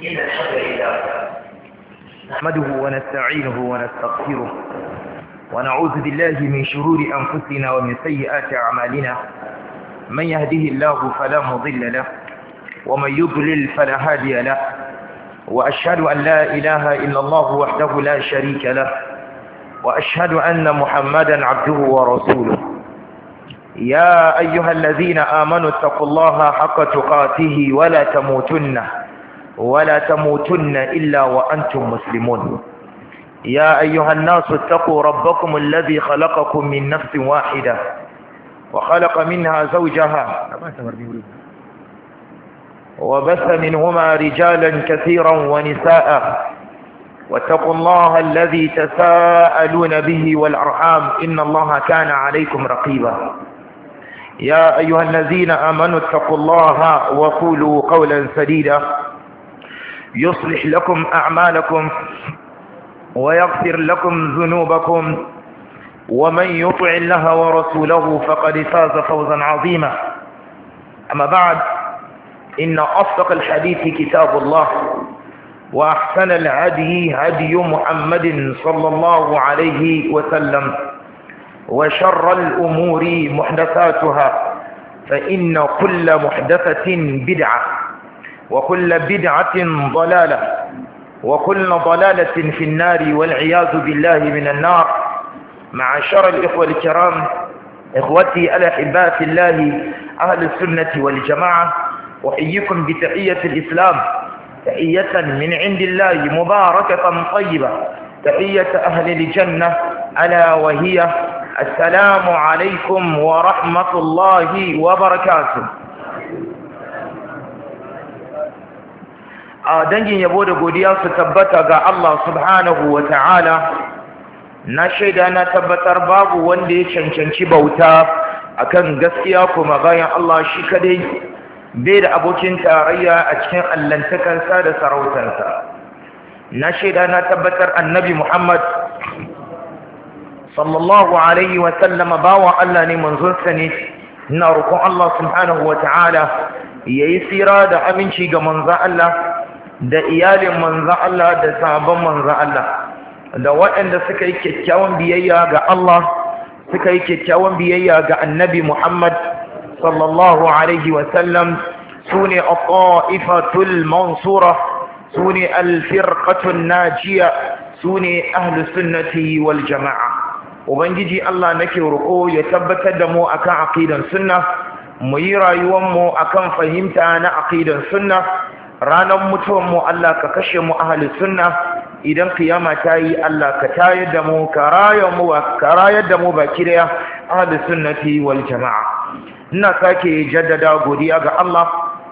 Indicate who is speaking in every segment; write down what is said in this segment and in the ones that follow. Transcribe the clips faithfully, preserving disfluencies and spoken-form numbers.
Speaker 1: إن الحمد لله نحمده ونستعينه ونستغفره ونعوذ بالله من شرور أنفسنا ومن سيئات أعمالنا. من يهده الله فلا مضل له ومن يضلل فلا هادي له، وأشهد أن لا إله إلا الله وحده لا شريك له، وأشهد أن محمدا عبده ورسوله. يا أيها الذين آمنوا اتقوا الله حق تقاته ولا تموتن ولا تموتن إلا وأنتم مسلمون. يا أيها الناس اتقوا ربكم الذي خلقكم من نفس واحدة وخلق منها زوجها وبث منهما رجالا كثيرا ونساء، واتقوا الله الذي تساءلون به والأرحام إن الله كان عليكم رقيبا. يا أيها الذين آمنوا اتقوا الله وقولوا قولا سديدا يصلح لكم أعمالكم ويغفر لكم ذنوبكم، ومن يطع الله ورسوله فقد فاز فوزا عظيما. أما بعد، إن أصدق الحديث كتاب الله، وأحسن الهدي هدي محمد صلى الله عليه وسلم، وشر الأمور محدثاتها، فإن كل محدثة بدعة، وكل بدعة ضلالة، وكل ضلالة في النار والعياذ بالله من النار. معاشر الإخوة الكرام، إخوتي الأحباء في الله أهل السنة والجماعة، أحييكم بتحية الإسلام، تحية من عند الله مباركة طيبة، تحية أهل الجنة، ألا وهي السلام عليكم ورحمة الله وبركاته. a dangin yabo da godiya su tabbata ga Allah subhanahu wa ta'ala. Na shaida na tabbatar babu wanda ya cancanci bauta akan gaskiya kuma bayan Allah shi kadai, bai da abokin tarayya a cikin allantakansa da sarautarsa. Na shaida na tabbatar annabi Muhammad sallallahu alaihi wa sallama bawa Allah ne, manzonsa ne. Ina roƙon Allah subhanahu wa ta'ala yayi tsira da aminci ga manzon Allah da iyalin manzan Allah da sahabban manzan Allah da waɗanda suka yi kyakkyawan biyayya ga Allah, suka yi kyakkyawan biyayya ga annabi Muhammad sallallahu alaihi wasallam. su ne al-ta'ifatul mansura, su ne al-firqatun najiya, su ne ahlus sunnati wal jama'a. Ubangiji Allah nake roƙo ya tabbatar da mu akan aqidan sunna, mu yi rayuwar mu akan fahimta na aqidan sunna. Ranar mutuwan mu Allah ka kashe mu ahli sunna, idan kiyama ta yi Allah ka tayar da mu, ka rayar mu ka rayar da mu baki daya ahli sunnati wal jama'a. Ina sake jaddada godiya ga Allah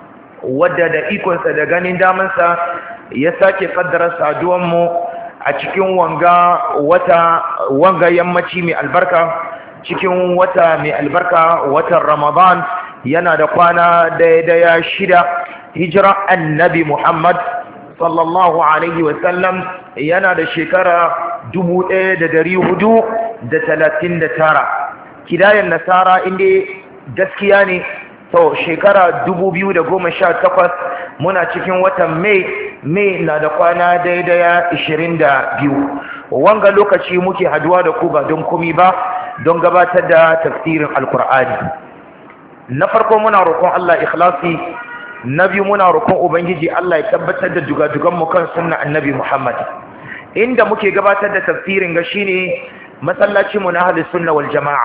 Speaker 1: wadda da ikonsa da ganin damansa ya sake kaddara saduwan mu a cikin wanga wata wanga yammaci mai albarka, cikin wata mai albarka, watan Ramadan. Yana da kwana daya daya shida hijira annabi Muhammad sallallahu alaihi wasallam, yana da shekara dubu ɗaya da dari hudu da talatin da tara. Kidayen nasara inda gaskiya ne, to shekara dubu biyu da goma sha takwas, muna cikin watan mai mai na da kwana daidaya ishirin da biyu. Wanga lokaci muke haduwa da ku ba don komi ba, don gabatar da tafsirin alkur'ani. Na farko muna roƙon Allah ikhlasi, na biyu muna roƙon ubangiji Allah ya tabbatar da dugadugan mu kan sunna annabi Muhammad. Inda muke gabatar da tafsirin ga shine masallacin mu na ahlus sunna wal jamaa,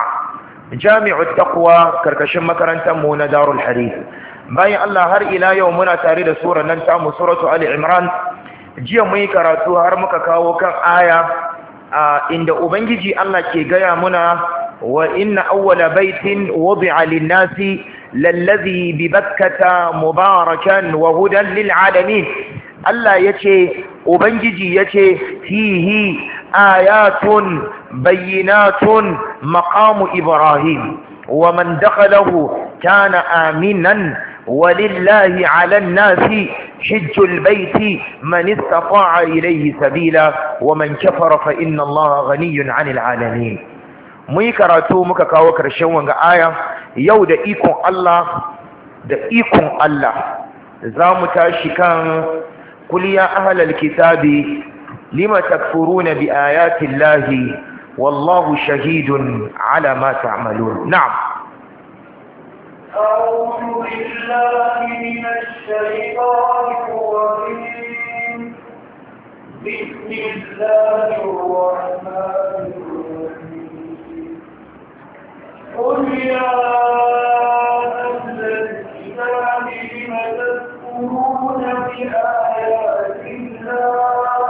Speaker 1: jami'ut taqwa, karkashin makarantar mu na darul hadith. Bayan Allah, har ila yau muna tare da sura nan ta mu suratu ali imran. Jiya mun yi karatu har muka kawo kan aya inda ubangiji Allah ke gaya muna wa inna awwala baitin wudi'a lin-nasi lallazi bi bakkata mubarakan wa hudan lil alamin. Allah yace, ubangiji yace, fihi ayatun bayyinatun maqamu ibrahim wa man dakhalahu kana aminan walillahi 'alan nasi hajjul baiti man istata'a ilayhi sabila wa man kafara fa inna allaha ghaniyyun 'anil 'alamin. Mun yi karatu muka kawo karshen wanga aya. Yau da ikon Allah da ikon Allah za mu tashi kan قل يا أهل الكتاب لم تكفرون بآيات الله والله شهيد على ما تعملون. نعم.
Speaker 2: أعوذ بالله من الشيطان الرجيم. بسم الله الرحمن الرحيم. قل يا أهل الكتاب لم تكفرون بآيات الله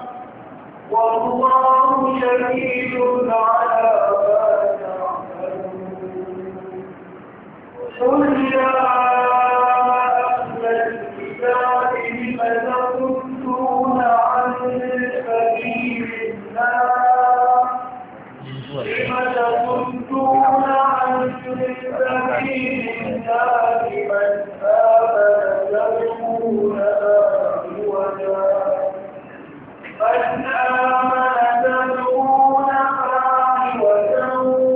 Speaker 2: والله شهيد على ما تعملون. قل يا أهل الكتاب لم تصدون عن سبيل الله لم تصدون عن سبيل الله من آمن تبغونها عوجا من آمن تبغونها عوجا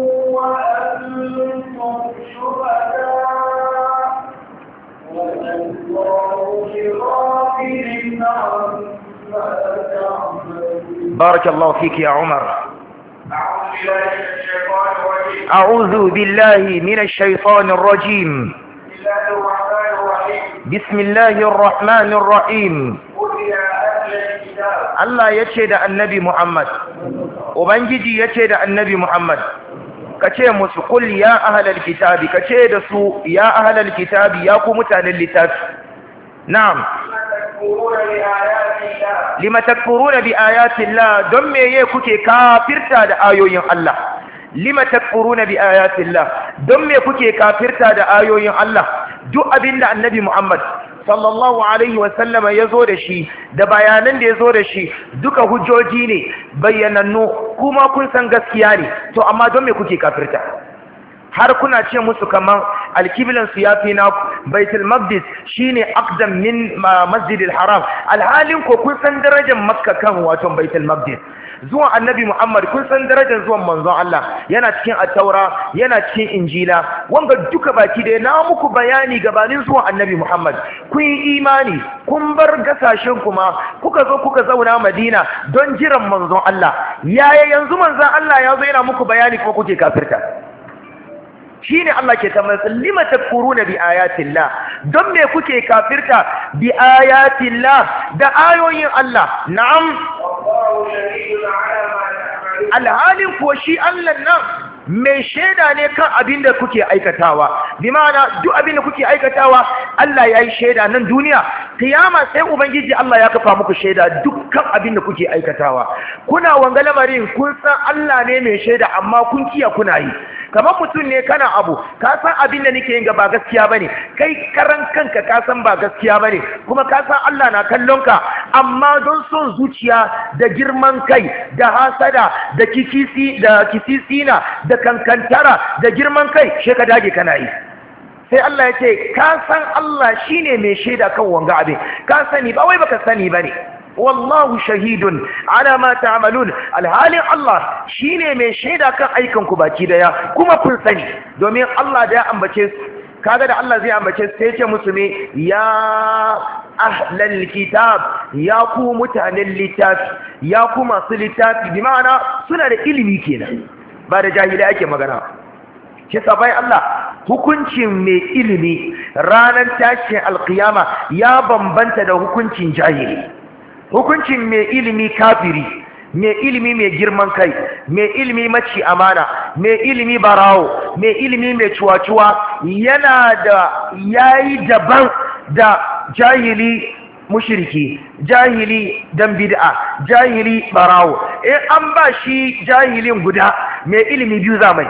Speaker 2: وأنتم شهداء وما الله بغافل عما تعملون.
Speaker 1: بارك الله فيك يا عمر. أعوذ بالله من الشيطان الرجيم. بسم الله الرحمن الرحيم. Allah ya ce da annabi Muhammad, Ubangiji ya ce da annabi Muhammad, ka ce musu kul ya ahalal kitabi, ka ce da su ya ahalal kitabi ya ku mutanen littafi. Na'am. Lima takfuruna bi ayatillah, don meye kuke kafirta da ayoyin Allah? Lima takfuruna bi ayatillah, don me kuke kafirta da ayoyin Allah? Duk abinda annabi Muhammad sallallahu alaihi wasallama ya zo da shi da bayanan da ya zo da shi duka hujjoji ne bayyanannu, kuma kun san gaskiya ne, to amma don me kuke kafirta? har kuna ce musu kaman alkiblan su yafi na baitul maqdis shine aqdam min masjidil haram, alhalin ko kun san darajar makka kan wato baitul maqdis. Zuwan annabi Muhammad kun san darajar zuwan manzon Allah yana cikin at-taura yana cikin injila, wanga duka baki da na muku bayani gabanin zuwan annabi Muhammad. Kun yi imani kun bar gasashen kuma kuka zo kuka zauna Madina don jiran manzon Allah. Yaya yanzu manzon Allah ya zo yana muku bayani ko kuke kafirta? Shine Allah ke tambayar lima takfuruna bi ayatillah, don me kuke kafirta bi ayatillah da ayoyin Allah? Na'am, alhalin ko shi Allah nan mai shaida ne kan abin da kuke aikatawa, bi ma'ana duk abin da kuke aikatawa Allah ya yi shaida nan duniya, kiyama sai Ubangiji Allah ya kafa muku shaida dukkan abin da kuke aikatawa. Kuna wanga lamarin kun san Allah ne mai shaida amma kun kiya kuna yi. Kamar mutum ne kana abu ka san abin da nake yin ga ba gaskiya bane, kai karan kanka ka san ba gaskiya bane, kuma ka san Allah na kallon ka, amma don son zuciya da girman kai da hasada da kikisi da kisisina da kankantara da girman kai she ka dage kana yi. Sai Allah ya ce ka san Allah shine mai shaida kan wanga abin, ka sani ba wai baka sani bane. Wallahu shahidun ala ma ta'malun, alhalin Allah shine mai shaida kan aikan ku baki daya, kuma kun sani domin Allah da ya ambace su, kaga da Allah zai ambace su sai ya ce musu ne ya ahlal kitab, ya ku mutanen littafi, ya ku masu littafi, bi ma'ana suna da ilimi kenan ba da jahilai ake magana. Shi sabai Allah hukuncin mai ilimi ranar tashin alkiyama ya bambanta da hukuncin jahili. Hukuncin mai ilimi kafiri, mai ilimi mai girman kai, mai ilimi maci amana, mai ilimi barawo, mai ilimi mai cuwa-cuwa yana da yayi daban da jahili mushriki, jahili dan bid'a, jahili barawo. In an ba shi jahilin guda, mai ilimi biyu zamani.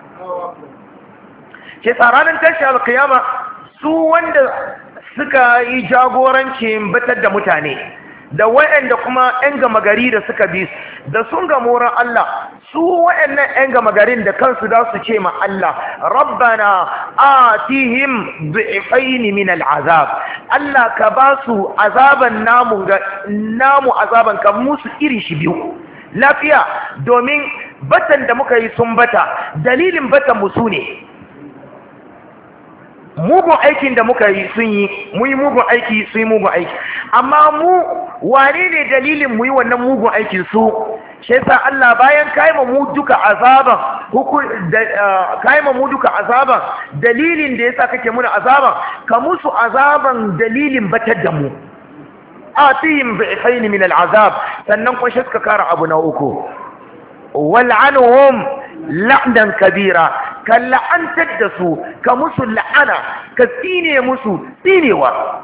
Speaker 1: Ke tsaranin tashi alkiyama su wanda suka yi jagorancin batar da mutane, da wa'anda kuma 'yan gama gari da suka bi da sun ga moran Allah, su wa'annan 'yan gama garin da kansu za su ce ma Allah, rabbana atihim du'ifaini min al'azab, Allah ka ba su azaban namu ga namu azaban ka musu iri shi biyu lafiya, domin batan da muka yi sun bata, dalilin batan musu ne. mugun aikin da muka yi sun yi mu yi mugun aiki sun yi mugun aiki amma mu wane ne dalilin mu yi wannan mugun aikin su shi yasa Allah bayan kaima mu duka azaban kaima mu duka azaban dalilin da yasa kake muna azaban ka musu azaban dalilin batar da mu atihim bi'fayn min al'azab sannan kun shi suka kara abu na uku wal'anhum la'nan kabira ka la'antar da su ka musu la'ana ka tsine musu tsinewa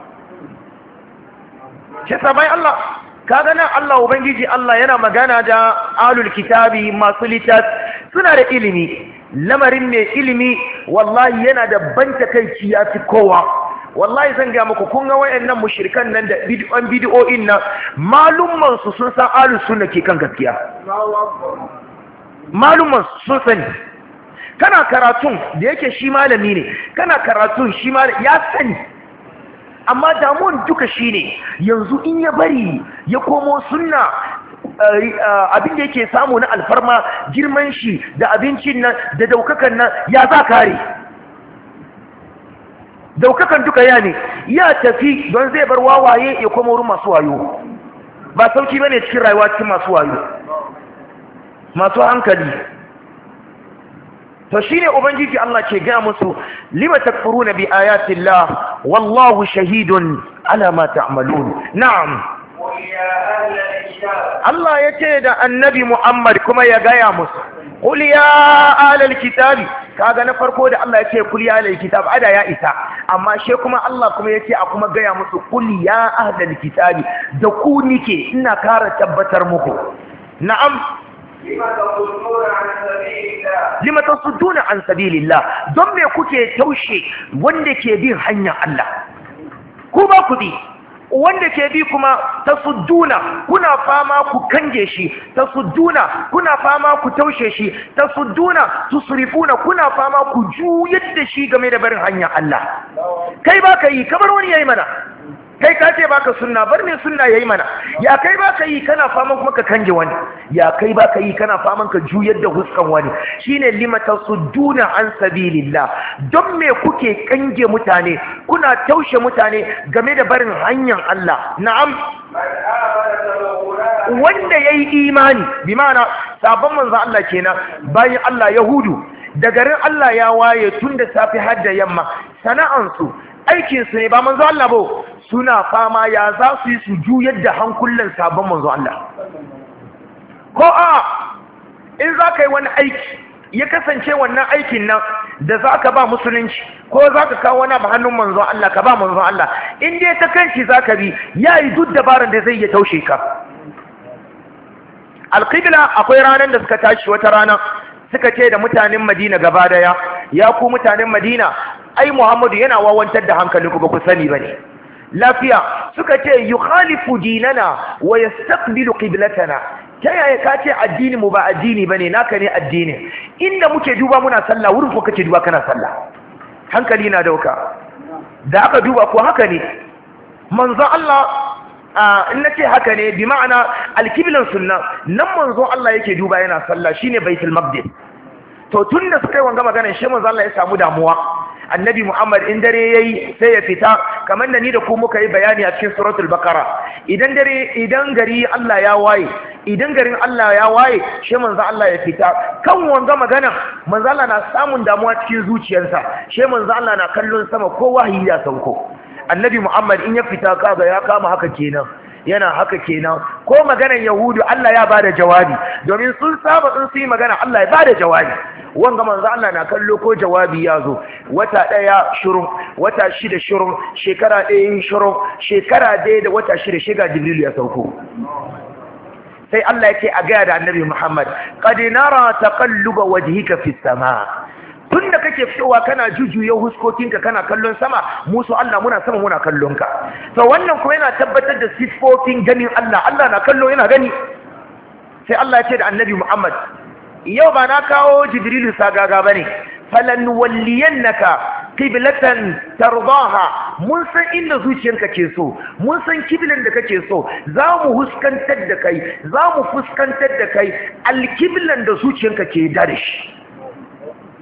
Speaker 1: shi sabai Allah kaga nan Allah ubangiji Allah yana magana da ahlul kitabi masu litat suna da ilimi lamarin ne ilimi wallahi yana da banta kai ya fi kowa wallahi zan ga muku kun ga wayannan mushrikan nan da bid'an bid'o'in nan malumman su sun san ahlus sunna ke kan gaskiya malumman sun sani kana karatun da yake shi malami ne kana karatun shi malami ya sani amma damuwan duka shi ne yanzu in ya bari ya komo sunna abin da yake samu na alfarma girman shi da abincin nan da daukakan nan ya za kare daukakan duka ya ne ya tafi don zai bar wawaye ya komo wurin masu wayo ba sauki bane cikin rayuwa cikin masu wayo masu hankali to shine ubangiji Allah ke ga musu lima takfuruna bi ayati Allah wallahu shahidun ala ma ta'malun na'am Allah yace da annabi Muhammad kuma ya gaya musu qul ya ahlal kitabi kaga na farko da Allah yace qul ya ahlal kitab ada ya isa amma she kuma Allah kuma yace a kuma gaya musu qul ya ahlal kitabi da ku nike ina kara tabbatar muku na'am lima tasudduna an sabilillah don me kuke taushe wanda ke bin hanyar Allah ku ba ku bi wanda ke bi kuma tasudduna kuna fama ku kange shi tasudduna kuna fama ku taushe shi tasudduna tusrifuna kuna fama ku juyar da shi game da barin hanyar Allah kai ba ka yi kamar wani yayi mana kai ka ce baka sunna bar me sunna yayi mana ya kai baka yi kana faman kuma ka kange wani ya kai baka yi kana faman ka juyar da huskan wani shine limata sudduna an sabilillah don me kuke kange mutane kuna taushe mutane game da barin hanyar Allah na'am wanda yayi imani bi ma'ana sabon manzo Allah kenan bayan Allah yahudu da garin Allah ya waye tun da safi har da yamma sana'ansu aikinsu ne ba manzo Allah ba suna fama ya za su yi su juyar da hankulan sabon manzo Allah ko a in za ka yi wani aiki ya kasance wannan aikin nan da za ka ba musulunci ko za ka kawo wani ba hannun manzo Allah ka ba manzo Allah in dai ta kanci za ka bi ya yi duk dabarar da zai iya taushe ka alƙibla akwai ranar da suka tashi wata rana suka ce da mutanen Madina gaba daya ya ku mutanen Madina ai Muhammadu yana wawantar da hankalinku ba ku sani bane lafiya suka ce yukhalifu dinana wa yastaqbilu qiblatana ta yaya ka ce addini mu ba addini bane naka ne addini inda muke duba muna sallah wurin ko kake duba kana sallah hankali na dauka da aka duba ko haka ne manzo Allah in nace haka ne bi ma'ana alqiblan sunna nan manzo Allah yake duba yana sallah shine baitul maqdis to tunda suka yi wanga magana shi manzo Allah ya samu damuwa annabi Muhammad in dare yayi sai ya fita kamar da ni da ku muka yi bayani a cikin suratul baqara idan dare idan gari Allah ya waye idan garin Allah ya waye shi manzo Allah ya fita kan wanga magana manzo Allah na samun damuwa cikin zuciyarsa shi manzo Allah na kallon sama ko wahayi ya sauko annabi Muhammad in ya fita kaga ya kama haka kenan yana haka kenan ko maganan yahudu Allah ya bada jawabi domin sun saba in su yi magana Allah ya bada jawabi wanga manzo Allah na kallo ko jawabi ya zo wata daya shurun wata shida shurun shekara daya shurun shekara daya da wata shida shiga Jibril ya sauko sai Allah yake a gaya da annabi Muhammad qad nara taqalluba wajhika fis samaa tunda kake fitowa kana jujuye huskokinka kana kallon sama musu Allah muna sama muna kallon ka to wannan kuma yana tabbatar da sifofin ganin Allah Allah na kallo yana gani sai Allah ya ce da annabi Muhammad yau ba na kawo Jibrilu sagaga bane falan walliyannaka qiblatan tardaha mun san inda zuciyarka ke so mun san kiblan da kake so za mu huskantar da kai za mu fuskantar da kai alkiblan da zuciyarka ke da shi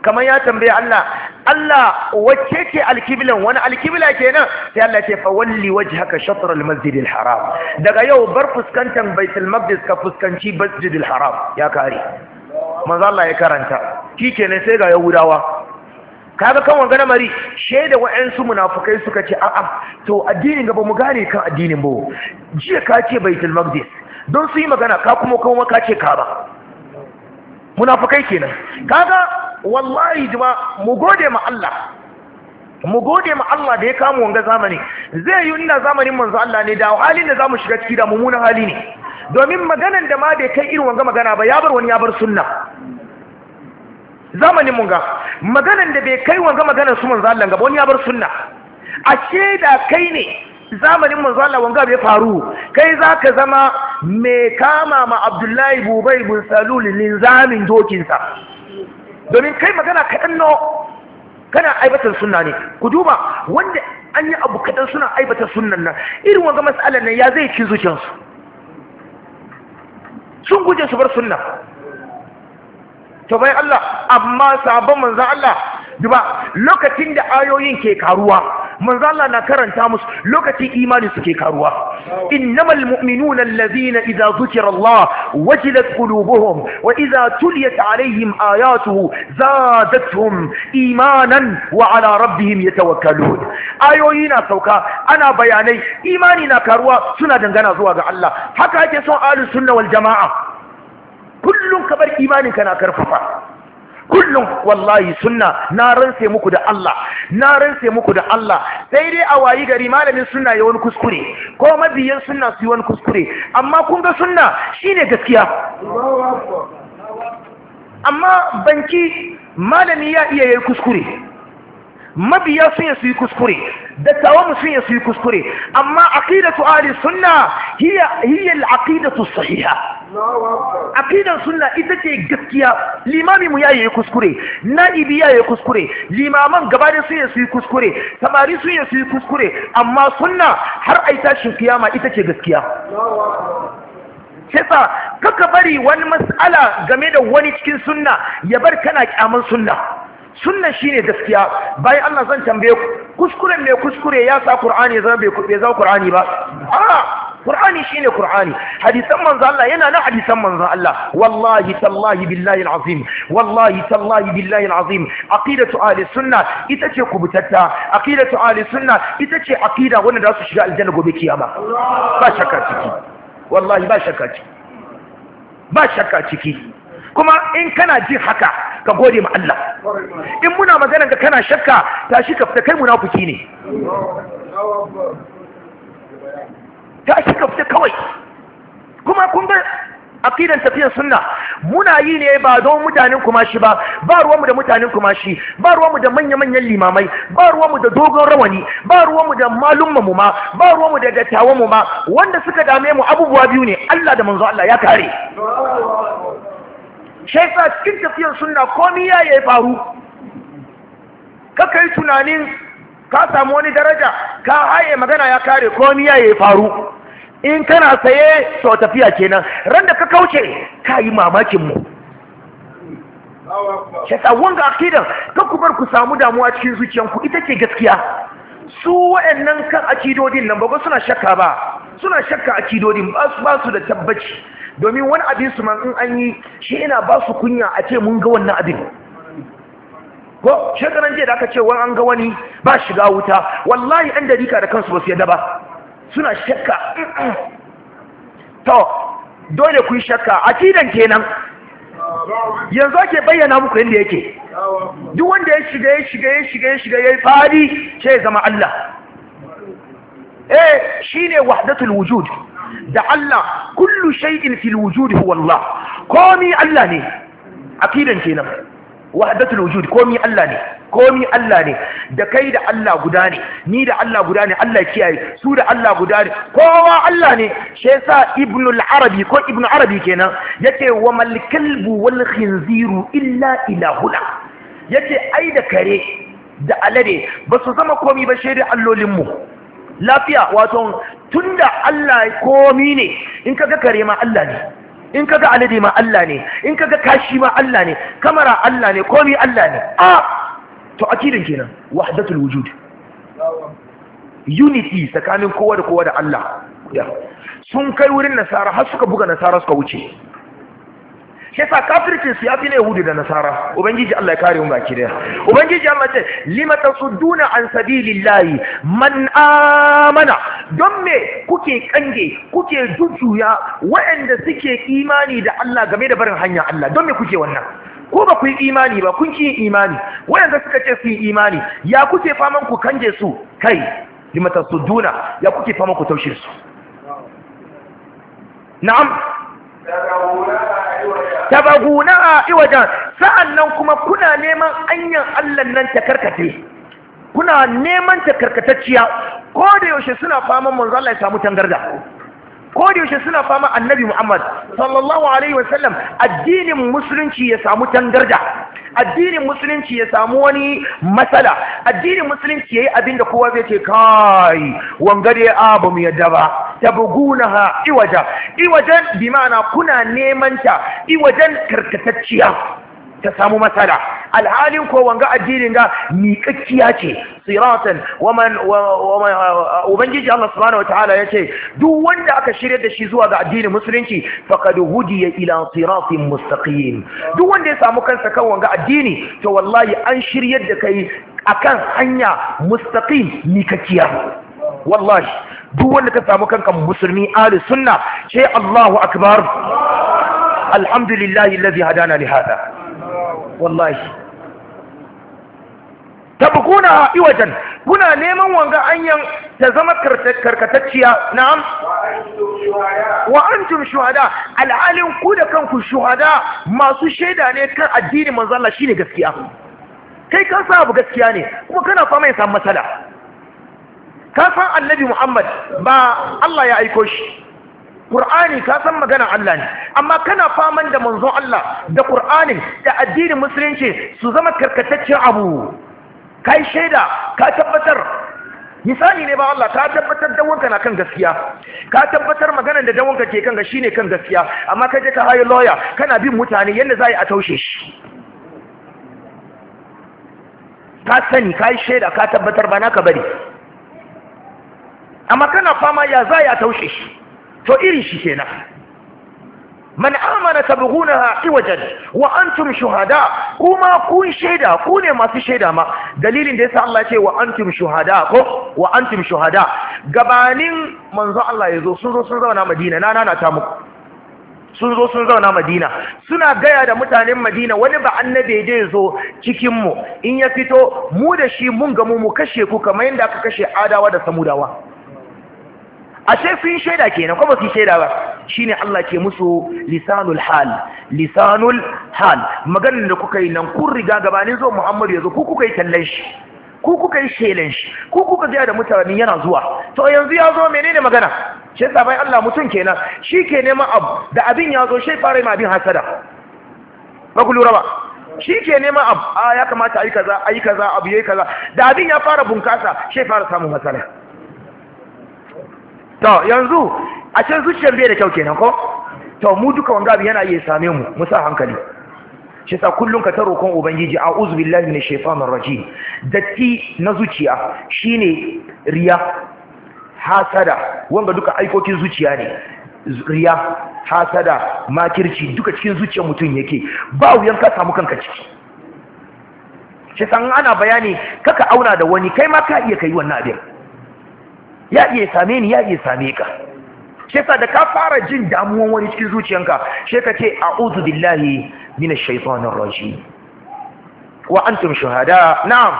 Speaker 1: kamar ya tambaye Allah Allah wacce ce alkiblan wani alkibla kenan sai Allah ce fa walli wajhaka shatr almasjid alharam daga yau bar fuskantar baitul maqdis ka fuskanci masjid alharam ya kare manzo Allah ya karanta shikenan sai ga yahudawa kaga kan wanga na mari shaida wa'ansu munafukai suka ce a'a to addinin gaba mu gane kan addinin ba jiya ka ce baitul maqdis don su yi magana ka kuma kuma ka ce ka ba munafukai kenan kaga wallahi jima mu gode ma Allah mu gode ma Allah da ya kama wanga zamani zai yi ina zamanin manzo Allah ne da halin da zamu shiga ciki da mummunan hali ne domin maganan da ma bai kai irin wanga magana ba ya bar wani ya bar sunna zamanin mun ga maganan da bai kai wanga maganar su manzo Allah ga wani ya bar sunna ashe da kai ne zamanin manzo Allah wanga bai faru kai zaka zama mai kama ma Abdullahi Bubai bin Salul linzamin dokin sa domin kai magana kadan no kana aibatar sunna ne ku duba wanda an yi abu kadan suna aibatar sunnan nan irin wanga mas'alar nan ya zai ci zuciyarsu sun guje su bar sunna to bai Allah amma sabon manzan Allah duba lokacin da ayoyin ke karuwa manzan Allah na karanta musu lokacin imani suke karuwa innamal mu'minuna allazina idza dhukira Allah wajilat qulubuhum wa idza tuliyat alaihim ayatuhu zadatuhum imanan wa ala rabbihim yatawakkalun ayoyi na sauka ana bayanai imani na karuwa suna dangana zuwa ga Allah haka ake son ahlus sunna wal jamaa kullum ka bar imaninka na karfafa kullum wallahi sunna na ranse muku da Allah na ranse muku da Allah sai dai a wayi gari malamin sunna ya wani kuskure ko mabiyan sunna su yi wani kuskure amma kun ga sunna shine gaskiya amma banki malami ya iya yi kuskure mabiya sun yi su yi kuskure dattawan sun yi su yi kuskure amma aqidatu ahli sunna hiya hiya al-aqidatu sahiha aqidan sunna ita ce gaskiya limami mu yayi kuskure na'ibi yayi kuskure limaman gaba da sun yi su yi kuskure samari sun yi su yi kuskure amma sunna har ai tashin kiyama ita ce gaskiya sai kaka bari wani mas'ala game da wani cikin sunna ya bar kana kyaman sunna sunna shine gaskiya bayan Allah zan tambaye ku kuskuren mai kuskure ya sa Qur'ani zama bai bai zama Qur'ani ba a Qur'ani shine Qur'ani hadisan manzo Allah yana nan hadisan manzo Allah wallahi tallahi billahi alazim wallahi tallahi billahi alazim aqidatu ahli sunna ita ce kubutatta aqidatu ahli sunna ita ce aqida wanda za su shiga aljanna gobe kiyama ba shakka ciki wallahi ba shakka ciki ba shakka ciki kuma in kana jin haka ka gode ma Allah in muna magana ga kana shakka tashi ka fita kai munafiki ne tashi ka fita kawai kuma kun ga aqidan tafiyar sunna muna yi ne ba don mutanen kuma shi ba ba ruwanmu da mutanen kuma shi ba ruwanmu da manya-manyan limamai ba ruwanmu da dogon rawani ba ruwanmu da malummanmu ma ba ruwanmu da dattawanmu ma wanda suka dame mu abubuwa biyu ne Allah da manzo Allah ya kare shaifa cikin tafiyar sunna komi ya yi faru kaka yi tunanin ka samu wani daraja ka haye magana ya kare komi ya yi faru in kana saye to tafiya kenan ran da ka kauce ka yi mamakin mu shaifa wanga akidan kan ku bar ku samu damuwa cikin zuciyanku ita ce gaskiya su wa'annan kan akidodin nan ba suna shakka ba suna shakka akidodin ba su da tabbaci domin wani abin su man in an yi shi ina ba su kunya a ce mun ga wannan abin ko shekaran jiya da aka ce wani an ga wani ba shiga wuta wallahi an da rika da kansu ba su yadda ba suna shakka to dole ku yi shakka akidan kenan yanzu ake bayyana muku yadda yake duk wanda ya shiga ya shiga ya shiga ya shiga ya yi fadi sai ya zama Allah eh shine wahdatul wujud da Allah kullu shay'in fil wujud huwa Allah komi Allah ne akidan kenan wahdatul wujud komi Allah ne komi Allah ne da kai da Allah guda ne ni da Allah guda ne Allah kiyaye su da Allah guda ne kowa Allah ne shi yasa ibnu al-arabi ko ibnu arabi kenan yace wa mal kalbu wal khinziru illa ilahuna yace ai da kare da alade ba su zama komi ba shi da allolin mu lafiya wato tunda Allah komi ne in kaga kare ma Allah ne in kaga alade ma Allah ne, in kaga kashi ma Allah ne, kamara Allah ne, komi Allah ne. A to akidan kenan wahdatul wujud, unity tsakanin kowa da kowa da Allah. Sun kai wurin nasara har suka buga nasara suka wuce. Shi yasa kafircin su yafi ne Yahudu da Nasara. Ubangiji Allah ya kare mu baki daya. Ubangiji Allah ce lima tasudduna an sabilillahi man amana. Don me kuke kange, kuke jujjuya waɗanda suke imani da Allah game da barin hanya Allah? Don me kuke wannan? Ko ba ku yi imani ba, kun ki imani. Waɗanda suka ce su yi imani, ya kuke faman ku kanje su? Kai, lima tasudduna, ya kuke faman ku taushe su? Na'am. Tabaguna iwajan, sa'annan kuma kuna neman anyan Allah nan ta karkace, kuna neman ta karkatacciya. Ko da yaushe suna faman manzo Allah ya samu tangarda, ko da yaushe suna faman annabi Muhammad sallallahu alaihi wasallam addinin musulunci ya samu tangarda, addinin musulunci ya samu wani matsala, addinin musulunci yayi abinda kowa zai ce kai wangare a ba mu yadda ba. Tabgunaha iwaja, iwajan bi ma'ana kuna neman ta iwajan karkatacciya ta samu matsala, alhalin ko wanga addinin ga miƙakkiya ce. Siratan waman ubangiji Allah subhanahu wataala yace duk wanda aka shirye da shi zuwa ga addinin musulunci faqad hudiya ila siratin mustaqim. Duk wanda ya samu kansa kan wanga addini to wallahi an shiryar da kai akan hanya mustaqim miƙakkiya. Wallahi duk wanda ka samu kanka musulmi ahli sunna ce Allahu akbar, alhamdulillahi alladhi hadana li hada. Wallahi tabkuna iwajan, kuna neman wanga anyan ta zama karkatacciya. Na'am, wa antum shuhada, alhalin ku da kanku shuhada, masu shaida ne kan addini manzo Allah shine gaskiya. Kai kan sa abu gaskiya ne kuma kana fama ya samu matsala. Ka san annabi Muhammad ba Allah ya aiko shi, Qur'ani ka san magana Allah ne, amma kana faman da manzon Allah da Qur'anin da addinin musulunci su zama karkataccen abu. Kai shaida, ka tabbatar, misali ne ba Allah, ka tabbatar danwanka na kan gaskiya, ka tabbatar magana da danwanka ke kan ga shine kan gaskiya, amma ka je ka haye lawyer kana bin mutane yanda za a taushe shi. Ka sani, ka yi shaida, ka tabbatar ba naka bari, amma kana fama ya za a taushe shi. To irin shi kenan. Man amana tabghunaha iwajan wa antum shuhada, kuma kun shaida, ku ne masu shaida ma. Dalilin da yasa Allah ya ce wa antum shuhada, ko wa antum shuhada, gabanin manzo Allah yazo sun zo sun zauna Madina, na nana ta muku. Sun zo sun zauna Madina, suna gaya da mutanen Madina wani ba annabi da yazo cikin mu, in ya fito mu da shi mun gamu mu kashe ku kamar yadda aka kashe Adawa da Samudawa. Ashe sun shaida kenan ko ba su shaida ba? Shine Allah ke musu lisanul hal, lisanul hal. Maganar da kuka yi nan kun riga gabanin zo Muhammad yazo, ku kuka yi tallan shi, ku kuka yi shelan shi, ku kuka ga da mutane yana zuwa. To yanzu ya zo menene magana? Shi yasa bai Allah mutum kenan, shi ke neman abu da abin ya zo shi fara ma abin hasada. Ba ku lura ba? Shi ke neman abu, a ya kamata ayi kaza, ayi kaza, abu yayi kaza. Da abin ya fara bunkasa, shi fara samun matsala. To yanzu a can zuciyar bai da kyau kenan ko? To mu duka wanga abu yana iya same mu, mu sa hankali. Shi sa kullum ka ta roƙon ubangiji a'udhu billahi minash shaitanir rajim. Datti na zuciya shine riya, hasada, wanga duka aikokin zuciya ne. Riya, hasada, makirci duka cikin zuciyar mutum yake. Ba wuyan ka samu kanka ciki. Shi san ana bayani kaka auna da wani, kai ma ka iya kai wannan abin. Ya iya same ni, ya iya same ka. Shi yasa da ka fara jin damuwan wani cikin zuciyanka, shi ka ce a'udhu billahi minash shaitanir rajim. Wa antum shuhada. Na'am.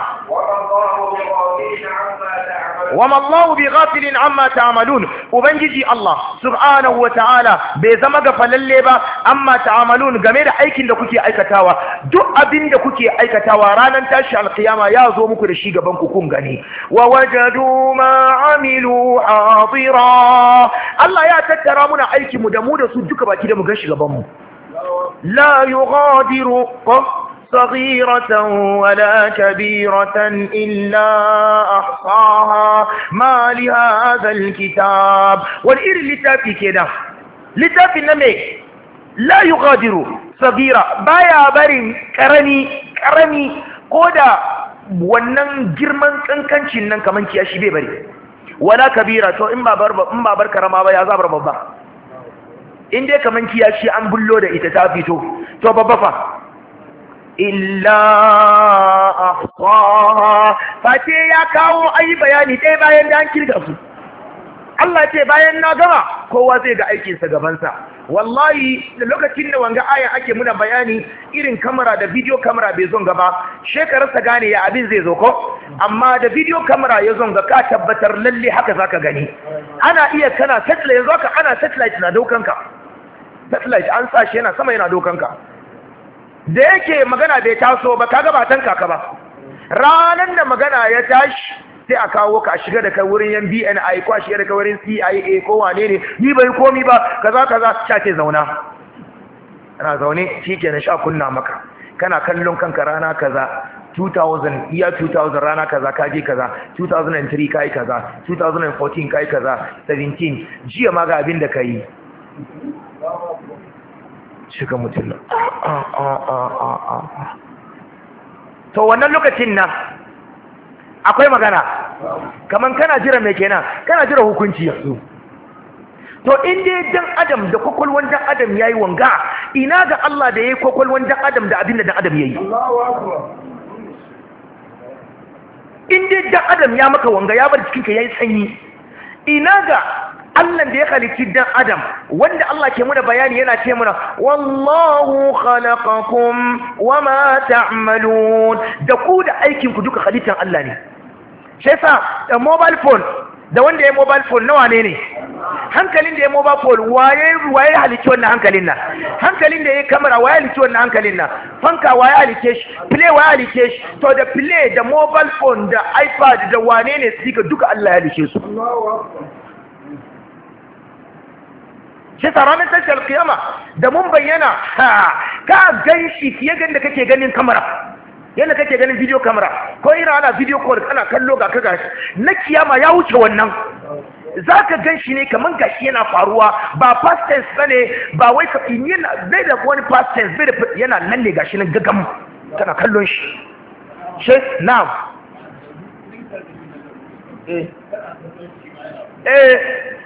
Speaker 1: Wa ma Allahu bighafilin amma ta'malun. Ubangiji Allah subhanahu wa ta'ala bai zama gafalalle ba amma ta'malun game da aikin da kuke aikatawa. Duk abin da kuke aikatawa ranar tashi alkiyama ya zo muku da shi gaban ku kun gani. Wa wajadu ma amilu hadira. Allah ya tattara muna aikin mu da mu da su duka baki da mu gan shi gaban mu. La yughadiru صغيرة ولا كبيرة إلا أحصاها ما لهذا الكتاب. والإر لتافي كده لتافي نمي la yughadiru sagira baya barin karami karami koda wannan girman kankancin nan kaman kiyashi bai bari wala kabira to in ba bar in ba bar karama ba ya zabar babba in dai kaman kiyashi an bullo da ita ta fito to babba fa illa ahsaha fate ya kawo ayi bayani dai bayan da an kirga su Allah ce bayan na gama kowa zai ga aikinsa gabansa wallahi da lokacin da wanga aya ake muna bayani irin kamera da video kamera bai zon gaba shekararsa gane ya abin zai zo ko amma da video kamera ya zon ga ka tabbatar lalle haka zaka gani ana iya kana satellite yanzu haka ana satellite na daukanka satellite an sa shi yana sama yana daukanka da yake magana bai taso ba kaga ba tanka ka ba ranan da magana ya tashi sai a kawo ka a shiga da kai wurin yan B N I ko a shiga da kai wurin C I A ko wane ne ni bai komi ba kaza kaza sha ce zauna ana zaune shikenan sha kunna maka kana kallon kanka rana kaza two thousand iya two thousand rana kaza kaje kaza two thousand three kai kaza two thousand fourteen kai kaza seventeen jiya ma ga abin da kai shiga mutum to wannan lokacin na akwai magana kaman kana jira mai kenan kana jira hukunci yanzu to in dai dan adam da kokolwan dan adam yayi wanga ina ga Allah da yayi kokolwan dan adam da abin da dan adam yayi Allahu akbar in dai dan adam ya maka wanga ya bar cikin ka yayi sanyi ina ga Allah da ya halicci dan adam wanda Allah ke muna bayani yana ce muna wallahu khalaqakum wama ta'malun da ku da aikin ku duka halittar Allah ne shi yasa da mobile phone da wanda ya mobile phone nawa ne ne hankalin da ya mobile phone waye waye halicci wannan hankalin nan hankalin da ya kamera waye halicci wannan hankalin nan fanka waye halicce shi play waye halicce shi to da play da mobile phone da iPad da wane ne speaker duka Allah ya halicce su Allahu akbar shi ranar tashar kiyama da mun bayyana ka gan shi fiye da kake ganin kamera yadda kake ganin video kamera ko ina ana video call kana kallo ga kaga na kiyama ya wuce wannan zaka gan shi ne kaman gashi yana faruwa ba past tense bane ba wai ka yana bai da wani past tense bai da yana nan ne gashi nan gagam kana kallon shi shi now eh eh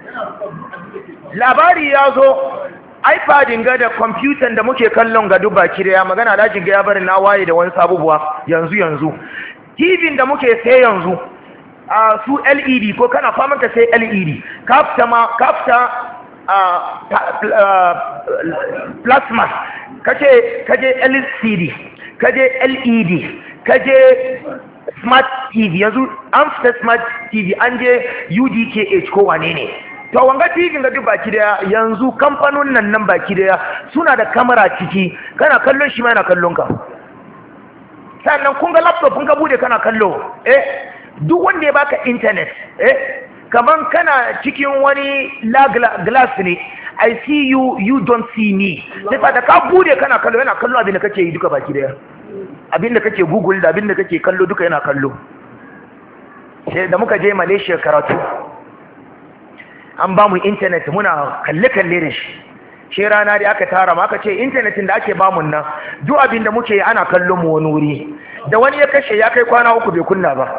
Speaker 1: labari ya zo iPadin ga da kwamfutan da muke kallon ga duk baki da ya magana dajin ga ya bari na waye da wani sabubuwa yanzu yanzu T V da muke sai yanzu a su L E D ko kana faman ka sai L E D kafta ma kafta plasma kace kaje L C D kaje L E D kaje smart T V yanzu an fita smart T V an je U D K H ko wane ne to wanga T V ga duk baki daya yanzu kamfanin nan nan baki daya suna da kamera ciki kana kallon shi ma yana kallon ka sannan kun ga laptop kun ga bude kana kallo eh duk wanda ya baka internet eh kaman kana cikin wani la glass ne I see you you don't see me sai da ka bude kana kallo yana kallo abin da kake yi duka baki daya abin da kake google da abin da kake kallo duka yana kallo sai da muka je Malaysia karatu an ba mu intanet muna kalle-kalle da shi shi rana da aka tara ma aka ce intanetin da ake bamu nan duk abin da muke ana kallon mu wani wuri da wani ya kashe ya kai kwana uku bai kunna ba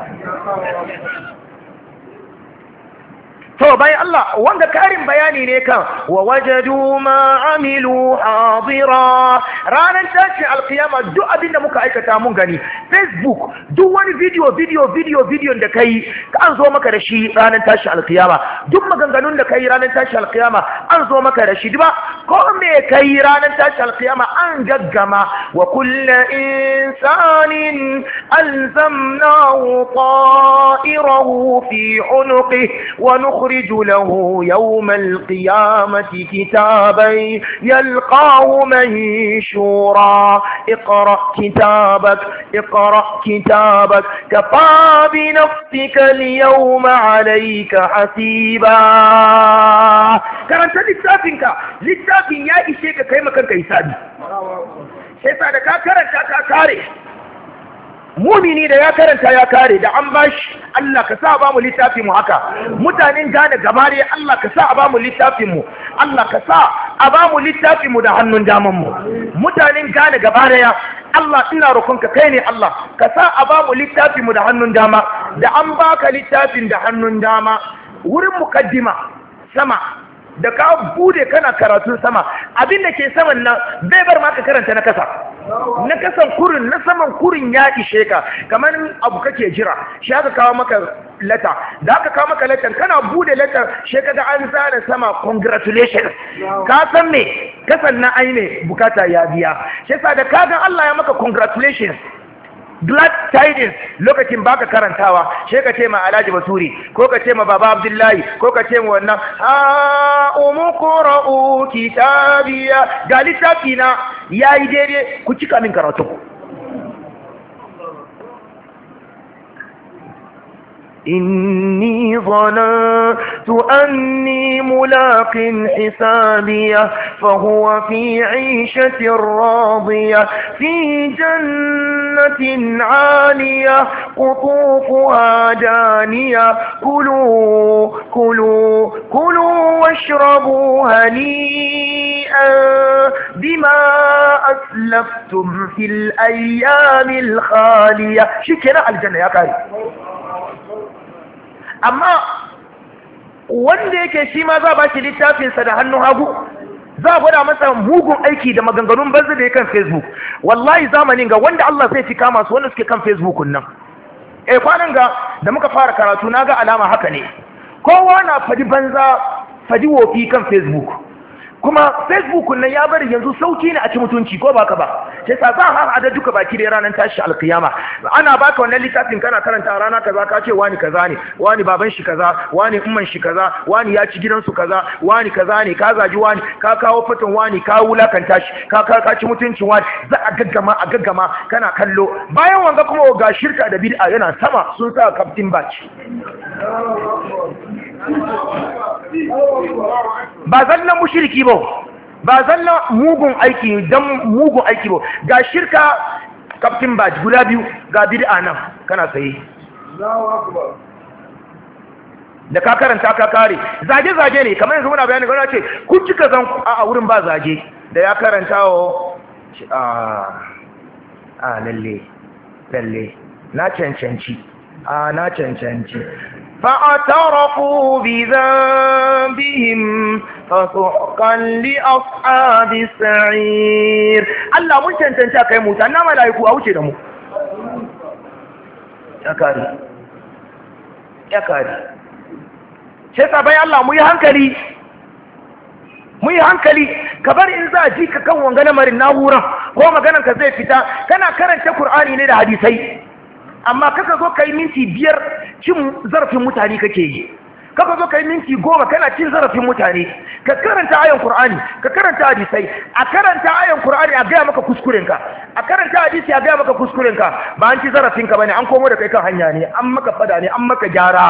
Speaker 1: to bayan Allah wanda karin bayani ne kan wa wajadu ma amilu hadira ranar tashin alkiyama duk abinda muka aikata mun gani Facebook duk wani video video video video da kai an zo maka da shi ranar tashin alkiyama duk maganganun da kai ranar tashin alkiyama an zo maka da shi ba ko me kai ranar tashin alkiyama an gaggama wa kullu insanin alzamnahu ta'irahu fi unuqihi wa nukhrij له يوم القيامة كتابا يلقاه منشورا اقرأ كتابك اقرأ كتابك كفى بنفسك اليوم عليك حسيبا karanta littafinka littafin ya ishe ka kai makanka hisabi sai sa da ka karanta ka kare mumini da ya karanta ya kare da an bashi Allah ka sa ba mu littafin mu haka mutanen gane gamare Allah ka sa ba mu littafin mu Allah ka sa a ba mu littafi mu da hannun daman mu mutanen Ghana gaba daya Allah ina roƙonka kai ne Allah ka sa a ba mu littafi mu da hannun dama da an baka littafin da hannun dama wurin mukaddima sama da ka bude kana karatun sama abin da ke saman nan bai bar maka karanta na kasa na kasan kurin na saman kurin ya ishe ka kamar abu kake jira shi aka kawo maka lata da aka kawo maka latan kana bude latan shi kaga an zana sama congratulations ka san me kasan na ai ne bukata ya biya shi yasa da kaga Allah ya maka congratulations glad tidings lokacin baka karantawa sai ka ce ma Alhaji Basuri ko ka ce ma Baba Abdullahi ko ka ce ma wannan a umqra'u kitabiya ga littafi na yayi daidai ku cika min karatu إني ظننت أني ملاق حسابية فهو في عيشة راضية في جنة عالية قطوفها دانية كلوا كلوا كلوا واشربوا هنيئا بما أسلفتم في الأيام الخالية شكرا على الجنة يا كاري amma wanda yake shi ma za ba shi littafinsa da hannun hagu za a gwada masa mugun aiki da maganganun banza da ya kan Facebook wallahi zamanin ga wanda Allah zai fi kama su wanda suke kan Facebook nan eh kwanan ga da muka fara karatu na ga alama haka ne kowa na fadi banza fadi wofi kan Facebook kuma Facebook nan ya bari yanzu sauki ne a ci mutunci ko baka ba sai sa za a hada duka baki da ranar tashi alkiyama ana baka wannan littafin kana karanta rana kaza ka ce wani kaza ne wani baban shi kaza wani umman shi kaza wani ya ci gidansu kaza wani kaza ne ka zaji wani ka kawo fatan wani ka wulakanta shi ka ka ci mutuncin wani za a gaggama a gaggama kana kallo bayan wanga kuma ga shirka da bid'a yana sama sun sa captain batch ba zallan mushriki ba ba zallan mugun aiki dan mugun aiki ba ga shirka captain badge guda biyu ga bid'a nan kana saye da ka karanta ka kare zage zage ne kamar yanzu muna bayani gwamna ce kun cika zan a wurin ba zage da ya karanta o a a lalle lalle na cancanci a na cancanci فاعترفوا بذنبهم فسحقا لأصحاب السعير الله mun cancanta kai mu sannan malaiku a wuce da mu ya kare ya kare sai sabai Allah mu yi hankali mu yi hankali ka bar in za ji ka kan wanga lamarin na'uran ko maganan ka zai fita kana karanta Qur'ani ne da hadisai amma kaka zo kai minti biyar cin zarafin mutane kake yi kaka zo kai minti goma kana cin zarafin mutane ka karanta ayan Qur'ani ka karanta hadisai a karanta ayan Qur'ani a gaya maka kuskurenka a karanta hadisi a gaya maka kuskurenka ba an ci zarafinka bane an komo da kai kan hanya ne an maka fada ne an maka gyara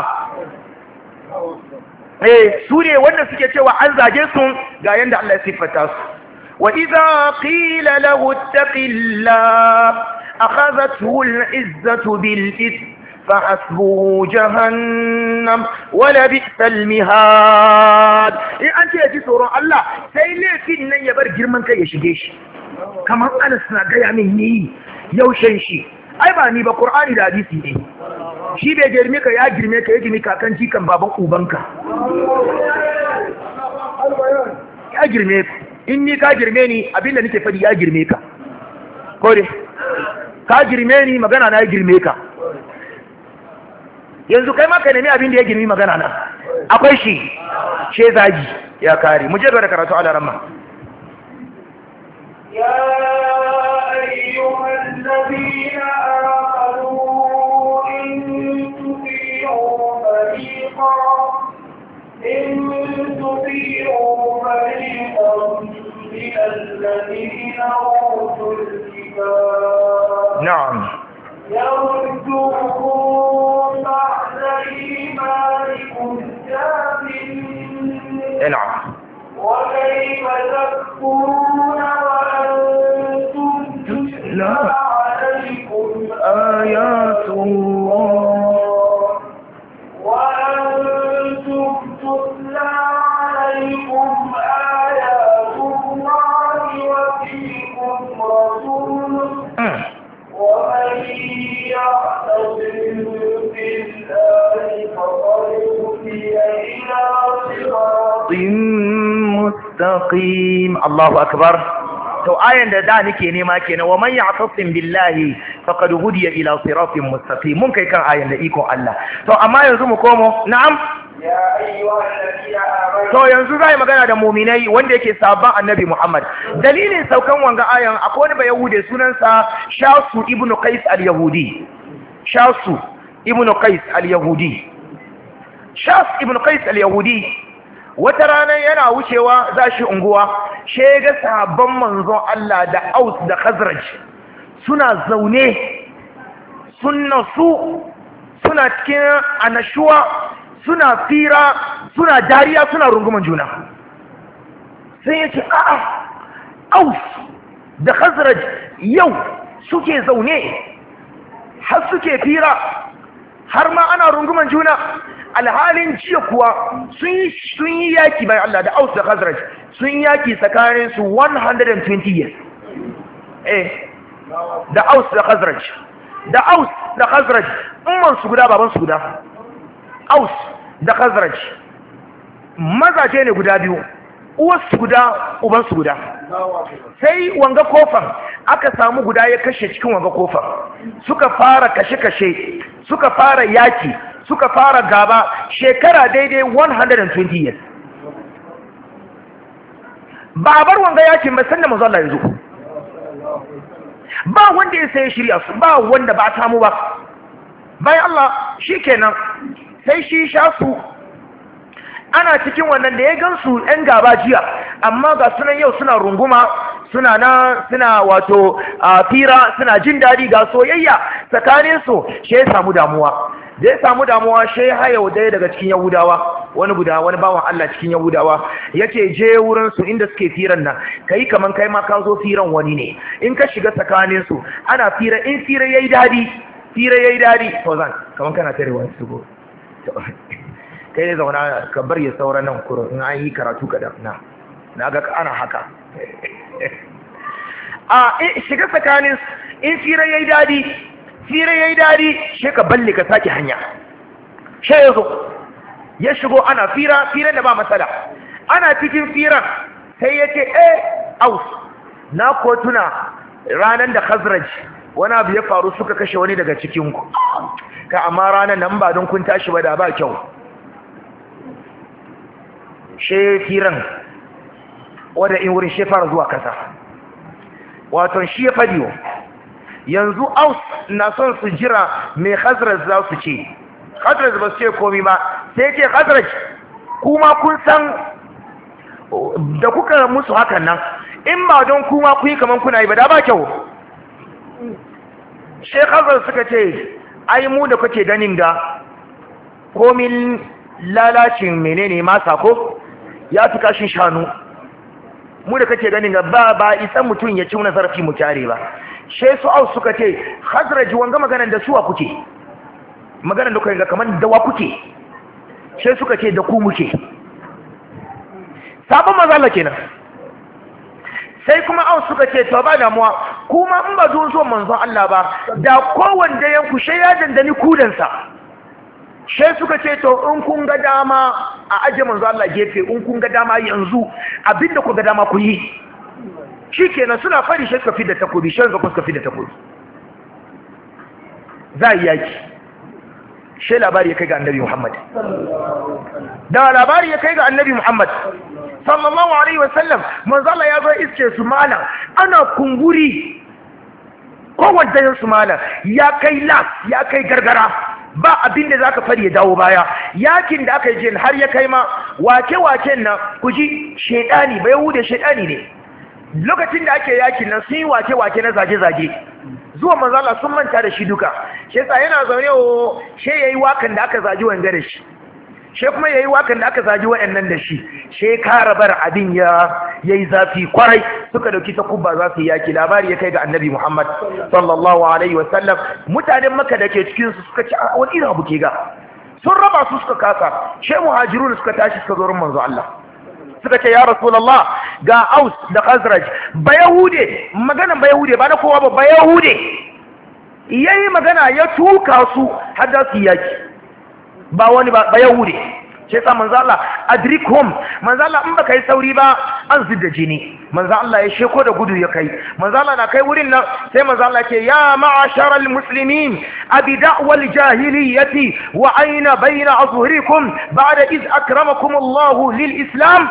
Speaker 1: eh su ne wanda suke cewa an zage su ga yanda Allah ya siffata su wa idza qila lahu ittaqillah أخذته العزة بالإثم فحسبه جهنم ولبئس المهاد إيه أنت يا جسور الله سيلي في إنن يبر جرمان كي يشجيش كما أنا سنقيا مني يوشنشي أي باني بقرآن الحديثي إيه shi bai girme ka ya girme ka ya girme kakan jikan baban ubanka ya girme ka in ni ka girme ni abinda nake fadi ya girme ka kore ka girme ni magana na ya girme ka yanzu kai ma ka nemi abin da ya girmi magana na akwai shi she zagi ya kare mu je da karatu ala ramma
Speaker 2: ya ayyuhal ladina amanu in tuqiu fariqan in tuqiu fariqan min alladhina utul
Speaker 1: نعم
Speaker 2: يردوكم بعد إيمانكم كافرين
Speaker 1: نعم
Speaker 2: وكيف تكفرون وأنتم تتلى عليكم آيات الله وأنتم تتلى عليكم آيات
Speaker 1: mustaqim. Allahu akbar. to ayan da da nake nema kenan wa man ya'tasim billahi faqad hudiya ila siratin mustaqim. mun kai kan ayan da ikon Allah. to amma yanzu mu komo na'am
Speaker 2: ya ayyuhal ladina amanu
Speaker 1: to yanzu zai magana da mu'minai wanda yake sabban annabi Muhammad. dalilin saukan wanga ayan akwai wani bayahude sunansa Shasu ibn Qais al-Yahudi. Shasu ibn Qais al-Yahudi. Shas ibn Qais al-Yahudi wata rana yana wucewa za shi unguwa she ga sahabban manzon Allah da Aus da Khazraj suna zaune sunna su suna cikin anashuwa suna fira suna dariya suna runguman juna sai ya ce a'a Aus da Khazraj yau suke zaune har suke fira har ma ana runguman juna alhalin jiya kuwa sun yi yaki bayan Allah da Aus da Khazraj sun yaki tsakanin su one hundred twenty years eh da Aus da Khazraj da Aus da Khazraj umman su guda baban su guda Aus da Khazraj mazaje ne guda biyu uwar su guda uban su guda sai wanga kofar aka samu guda ya kashe cikin wanga kofar suka fara kashe-kashe suka fara yaki suka fara gaba shekara daidai one hundred twenty years ba bar wanga yakin ba sanda manzo Allah yanzu ba wanda ya sai shirya su ba wanda ba ta mu ba bayan Allah shikenan sai shi Shasu ana cikin wannan da ya gansu ɗan gaba jiya amma ga sunan yau suna runguma suna na suna wato fira suna jin daɗi ga soyayya tsakaninsu shi ya samu damuwa da ya samu damuwa shi ya haya daya daga cikin yahudawa wani guda wani bawan Allah cikin yahudawa yake je wurin su inda suke firan nan kai kaman kai ma ka zo firan wani ne in ka shiga tsakaninsu ana fira in fira yayi dadi fira yayi dadi to zan kaman kana tare wani su go kai ne zauna ka bar ya saura nan kuro in an yi karatu ka da na na ga ana haka a shiga tsakanin in fira yayi dadi fira yayi dadi shi ka balle ka sake hanya shi yazo ya shigo ana fira firan da ba matsala ana cikin firan sai yace eh Aus na ko tuna ranan da Khazraj wani abu ya faru suka kashe wani daga cikin ku ka amma ranan nan ba don kun tashi ba da ba kyau shefiran wadda in wurin shefara zuwa kasa wato shi ya fadiyo yanzu Aus na son su jira mai Khazraj za su ce Khazraj ba su ce komi ba sai ce Khazraj kuma kun san da kuka musu hakan nan in ba don kuma ku yi kaman kuna yi ba da ba kyau Sheikh Khazraj suka ce ai mu da kuke ganin ga komin lalacin menene masa ko ya fi kashin shanu mu da kake ganin ga ba ba isan mutum ya ci wani zarafi mu kyare ba shai su Aus suka ce Khazraj wanga maganan da suwa kuke maganan da kuka ga kamar da wa kuke shai suka ce da ku muke sabon mazala kenan sai kuma Aus suka ce to ba damuwa kuma in ba zo zo manzon Allah ba da kowanne yanku shai ya dandani kudansa shai suka ce to in kun ga dama a aje manzo Allah gefe in kun ga dama yanzu abinda ku ga dama ku yi shikenan suna fari shi suka fi da takobi shi suka fi da takobi za yi yaki shi labari ya kai ga annabi Muhammad da labari ya kai ga annabi Muhammad sallallahu alaihi wasallam manzo Allah ya zo iske su mala ana kunguri kowanne su mala ya kai las ya kai gargara ba abin da zaka fari ya dawo baya yakin da aka yi jin har ya kai ma wake-waken nan ku ji shedani bai hude shedani ne lokacin da ake yakin nan sun yi wake-wake na zage-zage zuwa manzala sun manta da shi duka shi yasa yana zaune o she yayi wakan da aka zagi wanda da shi she kuma yayi wakan da aka zagi wayannan da shi she kara bar abin ya yayi zafi kwarai suka dauki takubba za su yaki labari ya kai ga annabi Muhammad sallallahu alaihi wasallam mutanen Makka da ke cikin su suka ci wani irin abu ke ga sun raba su suka kasa she muhajirun suka tashi suka zo ran manzo Allah suka ce ya rasulullah ga Aus da Khazraj ba yahude magana ba yahude ba na kowa ba ba yahude yayi magana ya tuka su har da su yaki ba wani ba yahude shi yasa manzo Allah adrikhum manzo Allah in baka yi sauri ba an zidda jini manzo Allah ya sheko da gudu ya kai manzo Allah na kai wurin nan sai manzo Allah ke ya ma'asharal muslimin abi da'wal jahiliyyati wa aina bayna azhurikum ba'da iz akramakum Allah lil islam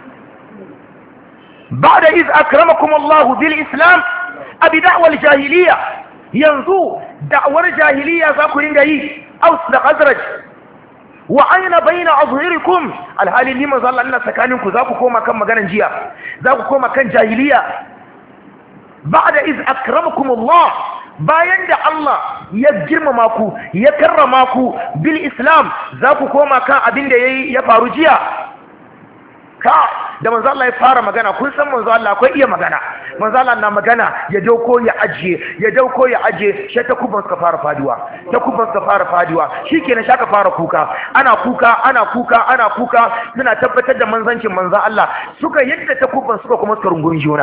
Speaker 1: ba'da iz akramakum Allah bil islam abi da'wal jahiliyya yanzu da'war jahiliyya za ku ringa yi aus da khazraj wa aina bayna azhurikum alhali ni manzo Allah ina tsakaninku za ku koma kan maganan jiya za ku koma kan jahiliya ba'da iz akramakum Allah bayan da Allah ya girmama ku ya karrama ku bil islam za ku koma kan abin da yayi ya faru jiya ka da manzo Allah ya fara magana kun san manzo Allah akwai iya magana manzo Allah na magana ya dauko ya ajiye ya dauko ya ajiye shi ta kubban suka fara faduwa ta kubban suka fara faduwa shikenan shaka fara kuka ana kuka ana kuka ana kuka suna tabbatar da manzancin manzo Allah suka yadda ta kubban suka kuma suka rungumi juna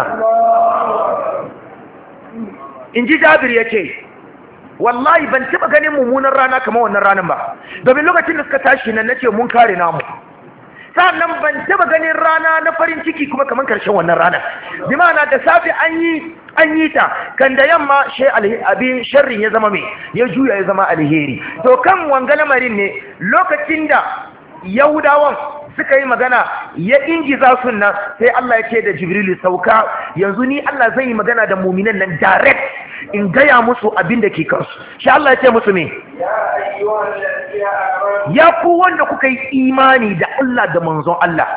Speaker 1: inji Jabir yace wallahi ban taba ganin mummunan rana kamar wannan ranan ba domin lokacin da suka tashi nan nace mun kare namu sannan ban taba ganin rana na farin ciki kuma kamar karshen wannan rana bi ma'ana da safi an yi an yi ta kan da yamma shay abin sharrin ya zama mai ya juya ya zama alheri to kan wanga lamarin ne lokacin da yahudawan suka yi magana ya ingiza sunna sai Allah ya ce da Jibrilu sauka yanzu ni Allah zai yi magana da mu'minan nan direct in gaya musu abin da ke kansu shi Allah ya ce musu me ya ku wanda kuka yi imani da Allah da manzon Allah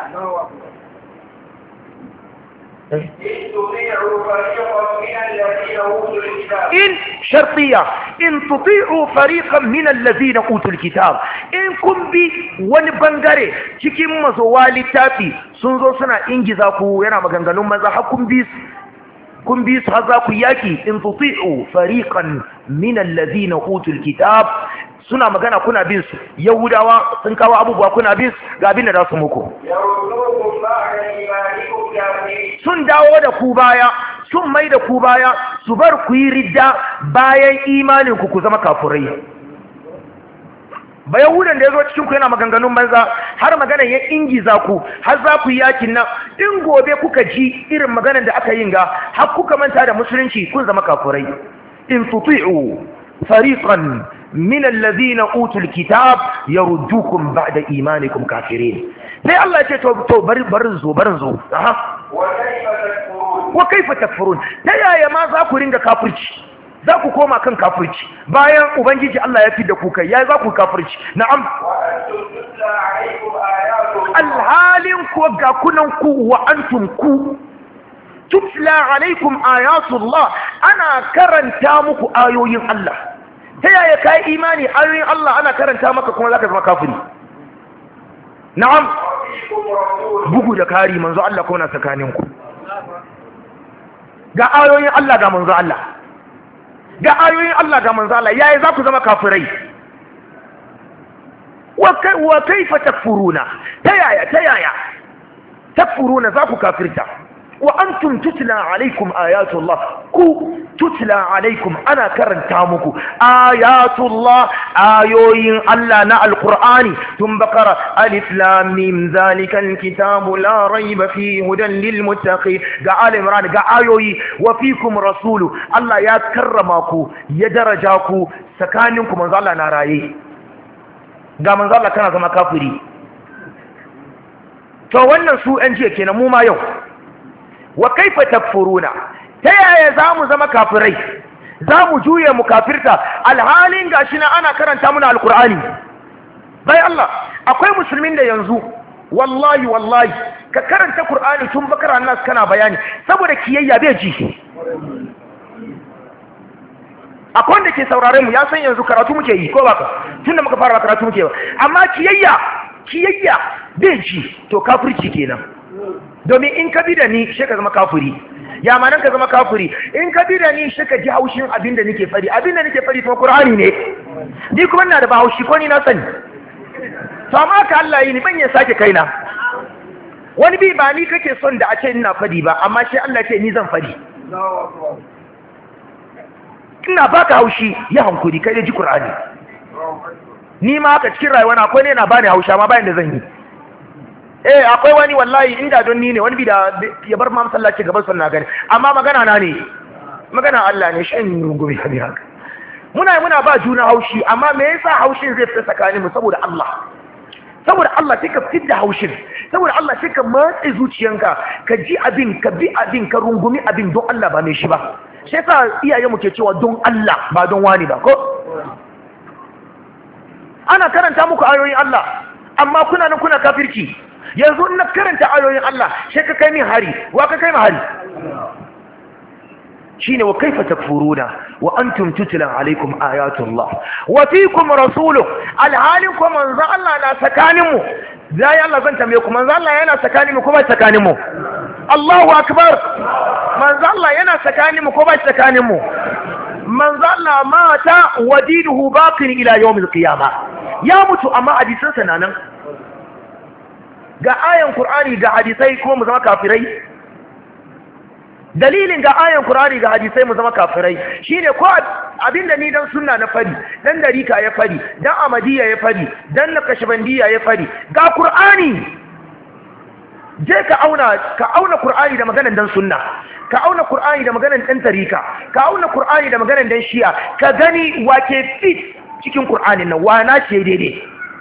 Speaker 1: in shartiya in tuti'u fariqan min alladhina utul kitab in kun bi wani bangare cikin mazowa littafi sun zo suna ingiza ku yana maganganun maza har kun bi kun bi su har za ku yaki in tuti'u fariqan min alladhina utul kitab suna magana kuna bin su yahudawa sun kawo abubuwa kuna bin su ga abin da za su muku sun dawo da ku baya sun mai da ku baya su bar ku yi ridda bayan imanin ku ku zama kafurai ba yahudan da ya zo cikin ku yana maganganun banza har maganan ya ingiza ku har za ku yi yakin nan in gobe kuka ji irin maganan da aka yin ga har kuka manta da musulunci kun zama kafurai in tuti'u fariqan min alladhina utul kitab yaruddukum ba'da imanikum kafirin sai Allah ya ce to to bari barin zo barin zo aha wa kaifa takfurun ta yaya ma za ku ringa kafirci za ku koma kan kafirci bayan ubangiji Allah ya fidda ku kai ya za ku kafirci na'am alhalin ku ga kunan ku wa antum ku tutla alaikum ayatullah ana karanta muku ayoyin Allah ta yaya kai imani ayoyin Allah ana karanta maka kuma zaka zama kafiri na'am bugu da kari manzo Allah ko na tsakaninku ga ayoyin Allah ga manzo Allah ga ayoyin Allah ga manzo Allah yayi za ku zama kafirai wa kaifa takfuruna tayaya tayaya takfuruna za ku kafirta wa antum tutla alaikum ayatullah ku tutla alaikum ana karanta muku ayatullah ayoyin Allah na alqur'ani tun bakara alif lam mim zalikal kitabu la rayba fihi hudan lil muttaqin ga al-imran ga ayoyi wa fikum rasulu Allah ya karrama ku ya daraja ku tsakaninku manzo Allah na raye ga manzo Allah kana zama kafiri to wannan su an je kenan mu ma yau wa kaifa takfuruna ta yaya zamu zama kafirai zamu juye mu kafirta alhalin gashi na ana karanta muna alqur'ani bai Allah akwai musulmin da yanzu wallahi wallahi ka karanta qur'ani tun bakara nas kana bayani saboda kiyayya bai ji akwai wanda ke saurare mu ya san yanzu karatu muke yi ko baka tunda muka fara karatu muke ba amma kiyayya kiyayya bai ji to kafirci kenan domin in ka bi da ni shi ka zama kafiri ya ma nan ka zama kafiri in ka bi da ni shi ka ji haushin abin da nake fari abin da nake fari kuma Qur'ani ne ni kuma ina da ba haushi ko ni na sani to amma ka Allah yi ni ban ya sake kaina wani bi ba ni kake son da a ce ina fadi ba amma shi Allah ce ni zan fadi ina baka haushi ya hankuri kai da ji Qur'ani ni ma haka cikin rayuwa na akwai ne na bani hausha ma bayan da zan yi. Eh akwai wani wallahi inda don ni ne wani bida ya bar ma masallaci gaban sunna gani amma magana na ne magana Allah ne shan rungumi hali haka muna muna ba juna haushi amma me yasa haushin zai fita tsakanin mu saboda Allah saboda Allah sai ka fitar haushin saboda Allah sai ka matse zuciyanka ka ji abin ka bi abin ka rungumi abin don Allah ba mai shi ba sai sa iyayenmu ke cewa don Allah ba don wani ba ko ana karanta muku ayoyin Allah amma kuna nan kuna kafirci yanzu na karanta ayoyin Allah sai ka kai min hari wa ka kai min hari shine wa kaifa takfuruna wa antum tutla alaikum ayatullah wa fiikum rasuluhu alhalikum manzo Allah na tsakanin mu zai Allah zan tambaye ku manzo Allah yana tsakanin mu kuma tsakanin mu Allahu akbar manzo Allah yana tsakanin mu ko ba tsakanin mu manzo Allah mata wadiduhu baqin ila yawmil qiyamah ya mutu amma hadisan sa nan ga ayan Qur'ani ga hadisai kuma mu zama kafirai dalilin ga ayan Qur'ani ga hadisai mu zama kafirai shine ko abinda ni dan sunna na fadi dan darika ya fadi dan amadiya ya fadi dan nakashbandiya ya fadi ga Qur'ani je ka auna ka auna Qur'ani da maganan dan sunna ka auna Qur'ani da maganan dan tarika ka auna Qur'ani da maganan dan shi'a ka gani wake fit cikin Qur'anin nan wa na ce daidai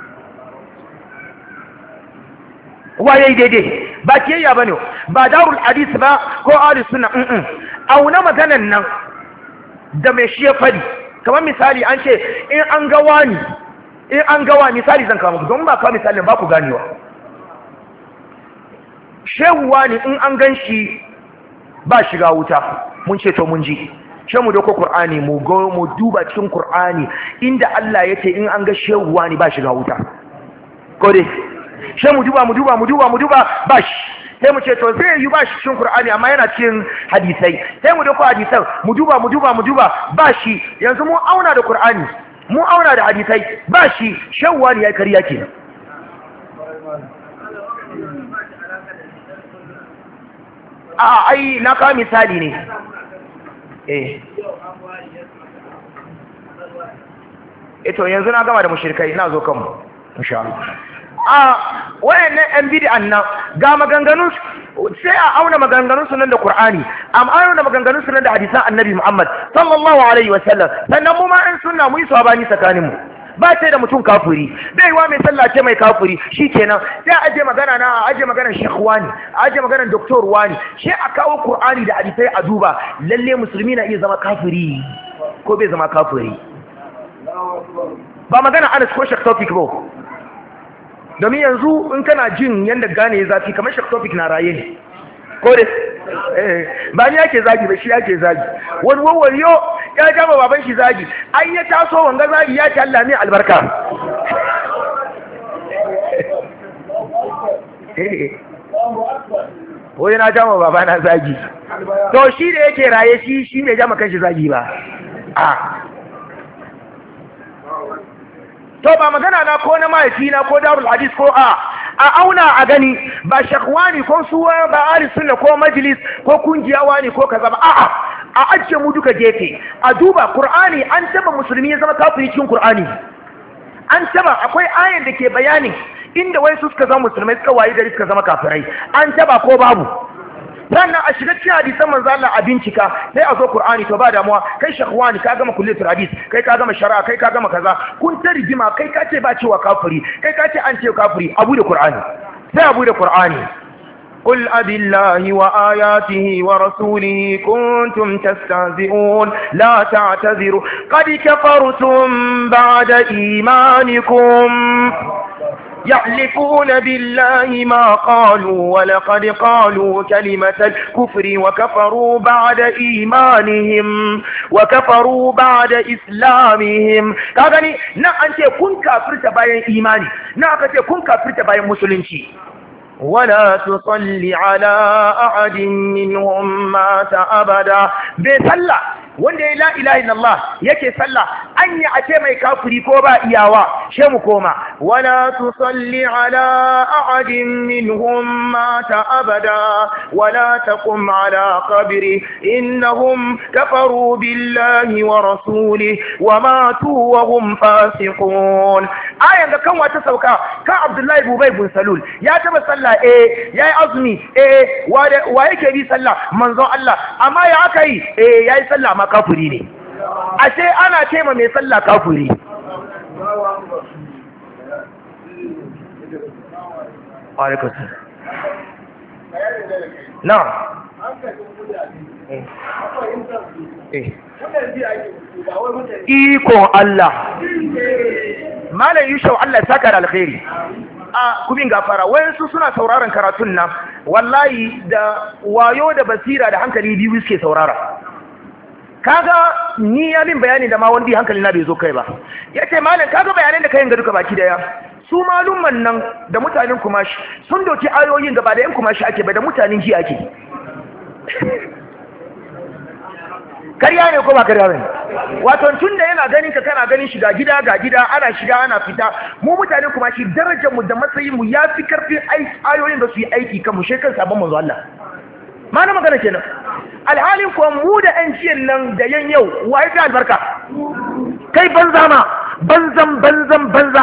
Speaker 1: waye daidai ba kiyayya bane ba darul hadith ba ko ahli sunna mm auna maganan nan da mai shi ya fadi kamar misali an ce in an ga wani in an ga wani misali zan kawo muku don ba kawo misalin ba ku ganewa shehu wani in an gan shi ba shiga wuta mun ce to mun ji she mu doko Qur'ani mu go mu duba cikin Qur'ani inda Allah yake in an ga shehu wani ba shiga wuta ko dai she mu duba mu duba mu duba mu duba bashi sai mu ce to zai yi bashi cikin Qur'ani amma yana cikin hadisai sai mu dauko hadisan mu duba mu duba mu duba bashi yanzu mu auna da Qur'ani mu auna da hadisai bashi shawwa ne ya kariya kenan a ai na kawo misali ne eh eto yanzu na gama da mushrikai ina zo kanmu insha Allah a wayannan yan bid'an nan ga maganganun sai a auna maganganun su nan da Qur'ani am auna maganganun su nan da hadisan Annabi Muhammad sallallahu alaihi wasallam sannan mu ma in sunna mu yi sabani tsakanin mu ba sai da mutum kafiri bai wa mai sallah ce mai kafiri shikenan sai a aje magana na a aje maganar Sheikh Wani a aje maganar Doctor Wani sai a kawo Qur'ani da hadisai a duba lalle musulmi na iya zama kafiri ko bai zama kafiri ba magana Anas ko Sheikh Tawfik ba domin yanzu in kana jin yadda gane zafi kamar Sheikh Tawfik na raye ne ko dai eh ba ni yake zagi ba shi yake zagi wani wawariyo ya jama baban shi zagi ai ya taso wanga zagi ya ce Allah ne albarka wai na jama baba na zagi to shi da yake raye shi shi ne jama kanshi zagi ba a to ba magana na ko na mahaifina ko darul hadis ko a a auna a gani ba shakwani ko suwa ba ahli sunna ko majlis ko kungiya wani ko kaza ba a'a a ajiye mu duka gefe a duba Qur'ani an taba musulmi ya zama kafiri cikin Qur'ani an taba akwai ayan da ke bayani inda wai su suka zama musulmai suka waye gari suka zama kafirai an taba ko babu sannan a shiga cikin hadisan manzo Allah a bincika sai a zo Qur'ani to ba damuwa kai shakwani ka gama kulliyatul hadis kai ka gama shari'a kai ka gama kaza kun ta rigima kai ka ce ba cewa kafiri kai ka ce an ce kafiri abu da Qur'ani sai abu da Qur'ani قل أبي الله وآياته ورسوله كنتم تستهزئون لا تعتذروا قد كفرتم بعد إيمانكم يحلفون بالله ما قالوا ولقد قالوا كلمة الكفر وكفروا بعد إيمانهم وكفروا بعد إسلامهم كاغني نا أنت كن كافرت باين إيماني نا أنت كن كافرت باين مسلمشي ولا تصلي على أحد منهم مات أبدا بسلا wanda ya la ilaha illallah yake sallah an yi a ce mai kafiri ko ba iyawa she mu koma wala tusalli ala ahadin minhum mata abada wala taqum ala qabri innahum kafaru billahi wa rasulihi wa matu wa hum fasiqun. Ayan da kan wata sauka kan Abdullahi Bubai bin Salul ya taba sallah eh yayi azumi eh wa yake bi sallah manzon Allah amma ya aka yi eh yayi sallah ma kafiri ne ashe ana ce ma mai sallah kafiri. Wa alaikum salam. Na'am. Ikon Allah Malam Yusuf Allah ya saka da alkhairi a kubin gafara wayansu suna sauraron karatun nan wallahi da wayo da basira da hankali biyu suke saurara. Kaga ni ya min bayani da ma wanda hankali na bai zo kai ba yace malam kaga bayanan da kai ga duka baki daya su malumman nan da mutanen kumashi sun doki ayoyin gaba da yan kumashi ake ba da mutanen ji ake. Karya ne ko ba karya ne? Wato tun da yana ganin ka kana ganin shi ga gida ga gida ana shiga ana fita mu mutane kuma shi darajar mu da matsayin mu ya fi karfin ayoyin da su yi aiki kan mu shekan sabon manzo Allah. Ma na magana kenan. Alhalin ko mu da ƴan jiyan nan da yan yau wa ya fi albarka? Kai banza ma banzan banzan banza.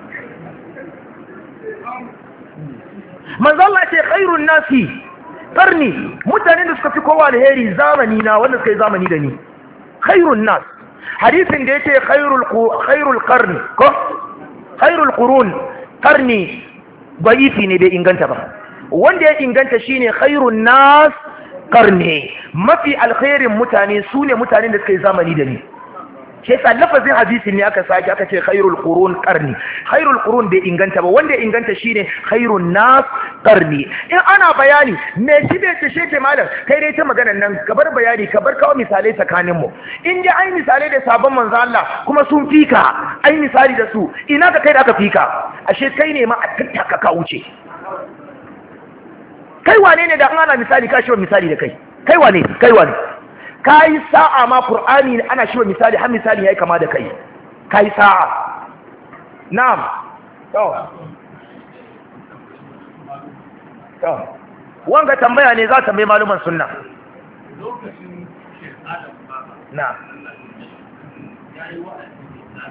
Speaker 1: Manzo Allah ce khairun nasi karni mutanen da suka fi kowa alheri zamani na wanda suka yi zamani da ni khairun nas hadisin da yake khairul khairul qarni ko khairul qurun qarni da'ifi ne bai inganta ba wanda ya inganta shine khairun nas qarni mafi alkhairin mutane sune mutanen da suka yi zamani da ni shi yasa lafazin hadisi ne aka saki aka ce khairul qurun qarni khairul qurun bai inganta ba wanda ya inganta shine khairun nas qarni. In ana bayani me shi bai ce sheke malam kai dai ta maganar nan ka bar bayani ka bar kawo misalai tsakanin mu in dai ai misalai da sabon manzo Allah kuma sun fika ai misali da su ina ka kai da aka fika ashe kai ne ma a tattaka ka wuce kai wane ne da an ana misali ka shi misali da kai kai wane kai wane kai sa'a ma Qur'ani ana shi misali har misali yayi kama da kai kai sa'a na'am to to wanga tambaya ne za ta mai maluman sunna lokacin Sheikh Adam Baba na'am yayi wa'azi na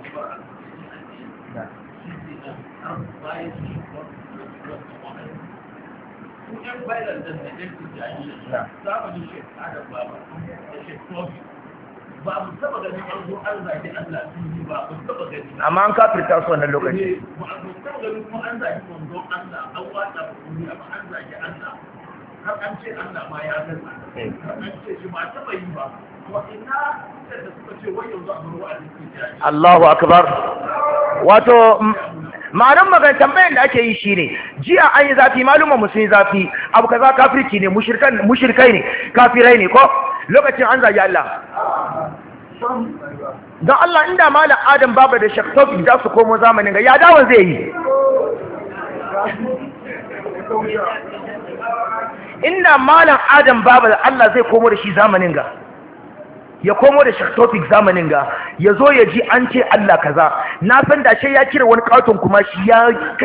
Speaker 1: yan bayan da na ɗin tijjaniya zamanin Sheikh Adam Baba da Sheikh Tobi ba mu taba ganin an zo an zagi Allah sun ba mu taba gani amma an kafirta su wannan lokaci ba mu taba ganin kuma an zagi manzon Allah an wata duniya ba an zagi Allah har an ce Allah ma ya gaza har an ce shi ba taba yi ba wa ina da suka ce wai yanzu a bar wa'azin tijjaniya Allahu akbar wato ma'anar magan tambayan da ake yi shi ne jiya an yi zafi malumman musu yi zafi abu kaza kafirci ne mushirkai ne kafirai ne ko lokacin an zagi Allah don Allah inda malam Adam Baba da Sheikh Tobi za su komo zamanin ga ya dawon zai yi inda malam Adam Baba da Allah zai komo da shi zamanin ga ya komo da topic zamanin ga ya zo ya ji an ce Allah kaza na san da shi ya kira wani katon kuma shi ya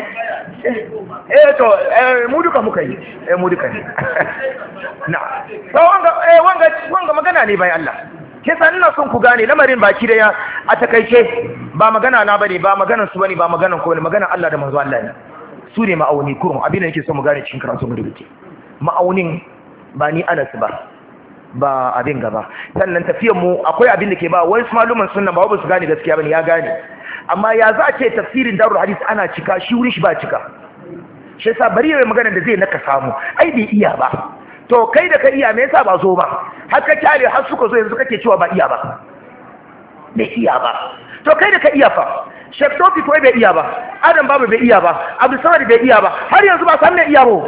Speaker 1: eh to eh mu duka muka yi eh mu duka ne na to wanga eh wanga wanga magana ne bai Allah ke san ina son ku gane lamarin baki da ya a takaice ba magana na bane ba maganar su bane ba maganar ko ne maganar Allah da manzo Allah ne su ne ma'auni kurum abin da nake so mu gane cikin karatu mu duke ma'aunin ba ni Anas ba ba abin gaba sannan tafiyar mu akwai abin da ke ba wai su maluman sunna ba ba su gane gaskiya bane ya gane amma ya za a ce tafsirin darul hadis ana cika shi wurin shi ba cika shi yasa bari yayin magana da zai naka samu ai bai iya ba to kai da ka iya me yasa ba zo ba har ka kyale har suka zo yanzu kake cewa ba iya ba bai iya ba to kai da ka iya fa Sheikh Tofi ko bai iya ba Adam Babu bai iya ba Abdul Samad bai iya ba har yanzu ba san me iya ba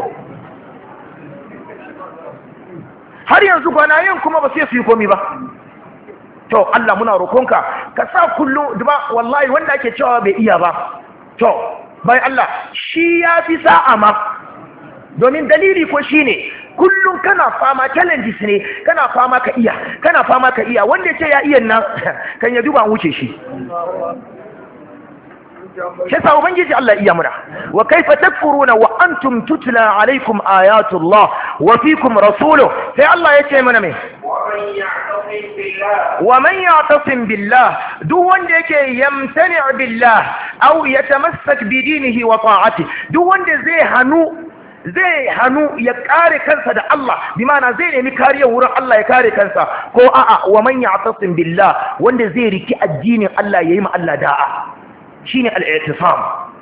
Speaker 1: har yanzu gwanayen kuma ba sai su yi komi ba to Allah muna roƙonka ka sa kullu duba wallahi wanda ake cewa bai iya ba to bai Allah shi ya fi sa'a ma domin dalili ko shine kullum kana fama challenges ne, kana fama ka iya kana fama ka iya wanda ya ce ya iya nan kan ya duba wuce shi. shi sa ubangiji Allah iya muna wa kaifa takfuruna wa antum tutla alaikum ayatullah wa fikum rasuluhu, sai Allah ya ce mana me wa man ya'tasim billah, duk wanda yake yamtani billah aw yatamassak bi dinihi wa ta'ati, duk wanda zai hanu zai hannu ya kare kansa da Allah, bi ma'ana zai nemi kariyar wurin Allah ya kare kansa, ko a'a wa man ya'tasim billah, wanda zai riki addinin Allah yayi ma Allah da'a, shine al-i'tisam.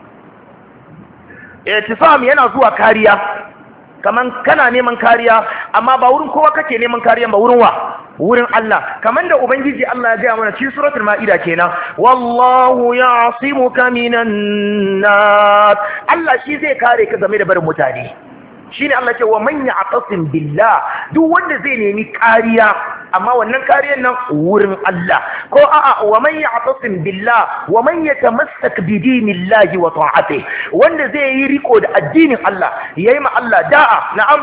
Speaker 1: I'tisam yana zuwa kariya, kaman kana neman kariya amma ba wurin kowa kake neman kariya ba, wurin wa wurin Allah, kaman da ubangiji Allah ya gaya mana cikin suratul maida kenan, wallahu ya'simuka minan nas, Allah shi zai kare ka game da barin mutane. shine Allah ce wa man ya'tasim billah, duk wanda zai nemi kariya amma wannan kariyar nan wurin Allah, ko a'a wa man ya'tasim billah wa man yatamassak bi dinillahi wa ta'atihi, wanda zai yi riko da addinin Allah yayi ma Allah da'a, na'am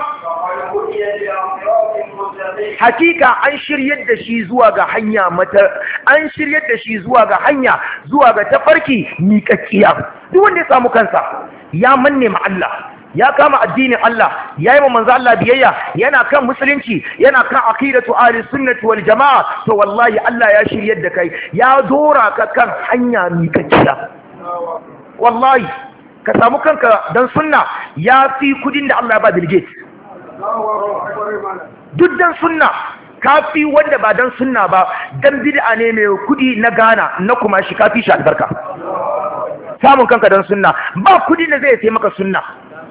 Speaker 1: hakika an shiryar da shi zuwa ga hanya mata an shiryar da shi zuwa ga hanya zuwa ga tafarki miƙaƙiya. Duk wanda ya samu kansa ya manne ma Allah, ya kama addinin Allah, ya yi manzo Allah biyayya, yana kan musulunci, yana kan aqidatu ahli sunnati wal jamaa, to wallahi Allah ya shiryar da kai, ya dora ka kan hanya miƙaƙiya. Wallahi ka samu kanka dan sunna ya fi kudin da Allah ya ba Bill Gates. Duk dan sunna kafi wanda ba dan sunna ba, dan bid'a ne mai kudi na Ghana na kuma shi kafi shi albarka. Samun kanka dan sunna ba kudi da zai sai maka sunna,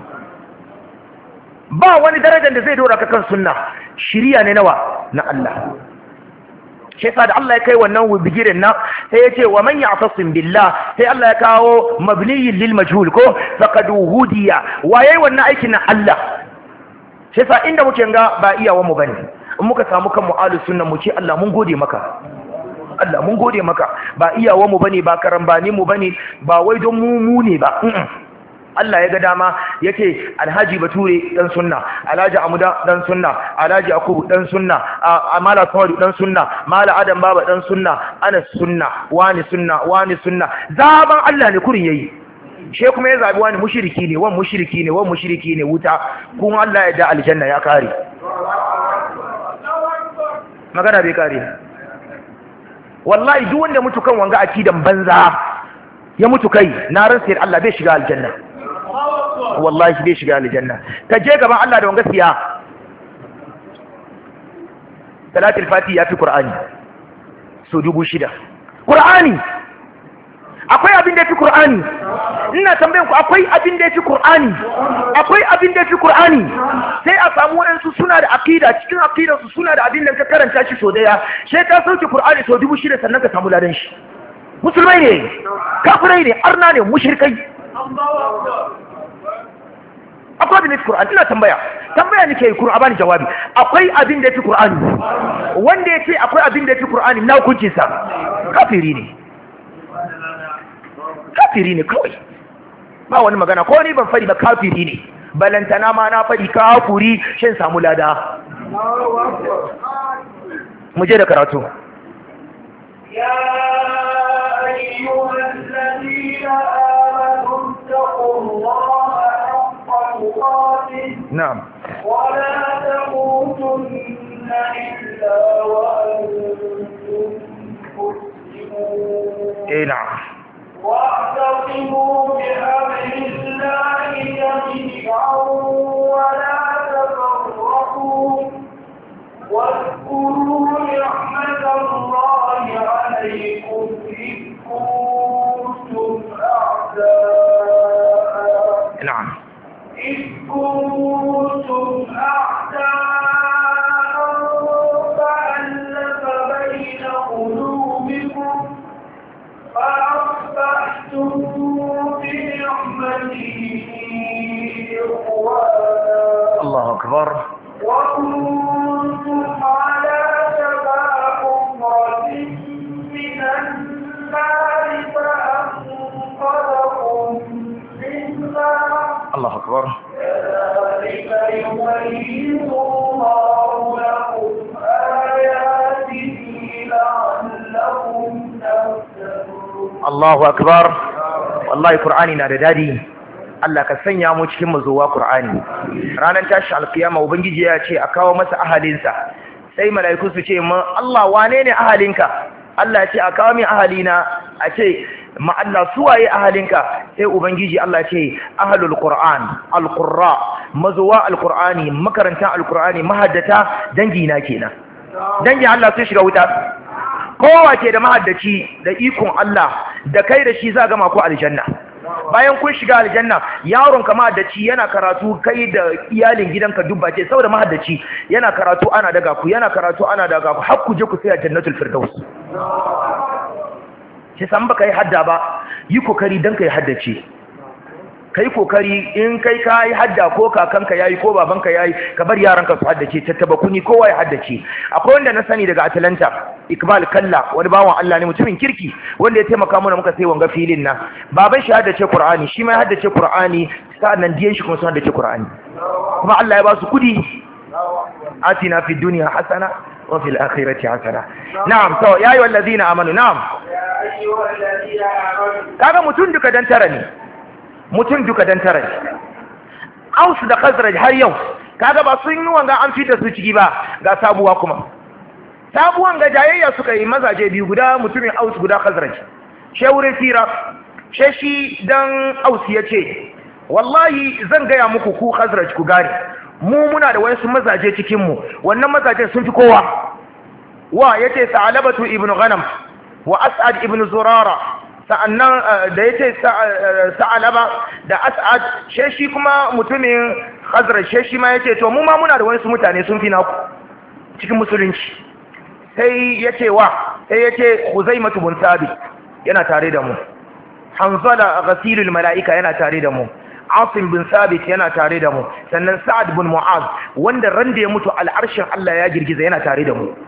Speaker 1: ba wani darajar da zai dora ka kan sunna, shiriya ne nawa na Allah. Shi da Allah ya kai wannan bigirin nan sai ya ce wa man ya'tasim billah, sai Allah ya kawo mabniyin lil majhul, ko faqad hudiya, waye wannan aikin na Allah. Shi sa inda muke ga ba iyawa mu bane, in muka samu kan mu'alus sunna mu ce Allah mun gode maka, Allah mun gode maka, ba iyawa mu bane, ba karambani mu bane, ba wai don mu mu ne ba. Allah ya ga dama yake Alhaji Bature dan sunna, Alhaji Amuda dan sunna, Alhaji Akubu dan sunna, Amala Sawadu dan sunna, Mala Adam Baba dan sunna, Anas sunna, wani sunna, wani sunna, zaban Allah ne kurin yayi. She kuma ya zabi wani mushriki ne, wani mushriki ne, wani mushriki ne, wuta, kuma Allah ya da aljanna ya kare. Magana bai kare. Wallahi duk wanda mutu kan wanga akidan banza ya mutu kai, na ran sai Allah bai shiga aljanna. Wallahi bai shiga aljanna. Ka je gaban Allah da wanga siya. Salatul Fati ya fi Qur'ani so dubu shida. Qur'ani akwai abin da ya fi Qur'ani. Ina tambayan ku, akwai abin da ya fi Qur'ani. Akwai abin da ya fi Qur'ani. Sai a samu waɗansu suna da aqida, cikin aqidarsu suna da abin da ka karanta shi so daya, sai ka sauke Qur'ani so dubu shida sannan ka samu ladan shi. Musulmai ne, kafirai ne, arna ne, mushrikai. Akwai abin da ya fi Qur'ani. Ina tambaya tambaya nake yi, Qur'ani bani jawabi. Akwai abin da ya fi Qur'ani. Wanda ya ce akwai abin da ya fi Qur'ani, na hukuncin sa kafiri ne, kafiri ne kawai, ba wani magana. Ko ni ban fadi ba, kafiri ne, balantana ma na fadi kafiri shin samu lada. Mu je da karatu.
Speaker 2: Ya ayyuhal ladina amanu taqullaha haqqa tuqatih. Na'am. Wa la tamutunna illa wa antum muslimun.
Speaker 1: Eh, na'am.
Speaker 2: واعتصموا بحبل الله جميعا ولا تفرقوا واذكروا نعمة الله عليكم إذ كنتم أعداء.
Speaker 1: نعم.
Speaker 2: إذ كنتم أعداء فألف بين قلوبكم فأصبحتم بنعمته إخوانا.
Speaker 1: الله أكبر.
Speaker 2: وكنتم على شفا حفرة من النار فأنقذكم منها.
Speaker 1: الله أكبر.
Speaker 2: كذلك
Speaker 1: Allahu akbar. Wallahi Qur'ani na da dadi. Allah ka sanya mu cikin mazuwa Qur'ani. Ranar tashi alkiyama ubangiji ya ce a kawo masa ahalinsa. Sai mala'iku su ce ma Allah wane ne ahalinka? Allah ya ce a kawo min ahalina. A ce ma Allah suwaye ahalinka? Sai ubangiji Allah ce ahlul Qur'an, al-qurra, mazuwa al-Qur'ani, makarantan al-Qur'ani, mahaddata dangina kenan. Dangin Allah sun shiga wuta. Kowa ke da mahaddaci da ikon Allah da kai da shi za gama ku aljanna. Bayan kun shiga aljanna, yaron ka mahaddaci yana karatu kai da iyalin gidanka dubba ce saboda mahaddaci yana karatu ana daga ku yana karatu ana daga ku har ku je ku sai jannatul firdaus. Ki san baka yi hadda ba, yi kokari dan kai haddace. Kai kokari in kai ka yi hadda ko kakanka yayi ko babanka yayi ka bar yaranka su haddace tattaba kuni kowa ya haddace. Akwai wanda na sani daga Atlanta, Iqbal Kalla, wani bawan Allah ne mutumin kirki wanda ya taimaka mana muka sai wanga filin nan. Baban shi haddace Qur'ani, shi ma ya haddace Qur'ani, sa'annan diyan shi kuma sun haddace Qur'ani. Kuma Allah ya ba su kudi. Atina fid dunya hasana wa fil akhirati hasana. Na'am, to ya ayyuhal ladina amanu, na'am.
Speaker 2: Ya ayyuhal ladina amanu.
Speaker 1: Kaga mutun duka dan tara ne. Mutum duka dan tara ne. Aus da Khazraj har yau kaga ba sun yi wanga an fita su ciki ba, ga sabuwa kuma. Sabuwan ga jayayya suka yi mazaje biyu, guda mutumin Aus guda Khazraj. She wurin fira, she shi dan Aus yace wallahi zan gaya muku ku Khazraj ku gane, mu muna da wasu mazaje cikin mu, wannan mazaje sun fi kowa. Wa yace Sa'alabatu ibn Ghanam wa As'ad ibn Zurara, sa'annan da ya ce Sa'alaba da As'ad, sheshi kuma mutumin Khazraj, sheshi ma ya ce to mu ma muna da wasu mutane sun fi naku cikin musulunci. Sai ya ce wa, sai ya ce Khuzaimatu bin Thabit yana tare da mu, Hanzala ghasilul mala'ika yana tare da mu, Asim bin Thabit yana tare da mu, sannan Sa'ad bin Mu'az wanda ran da ya mutu al'arshin Allah ya girgiza yana tare da mu.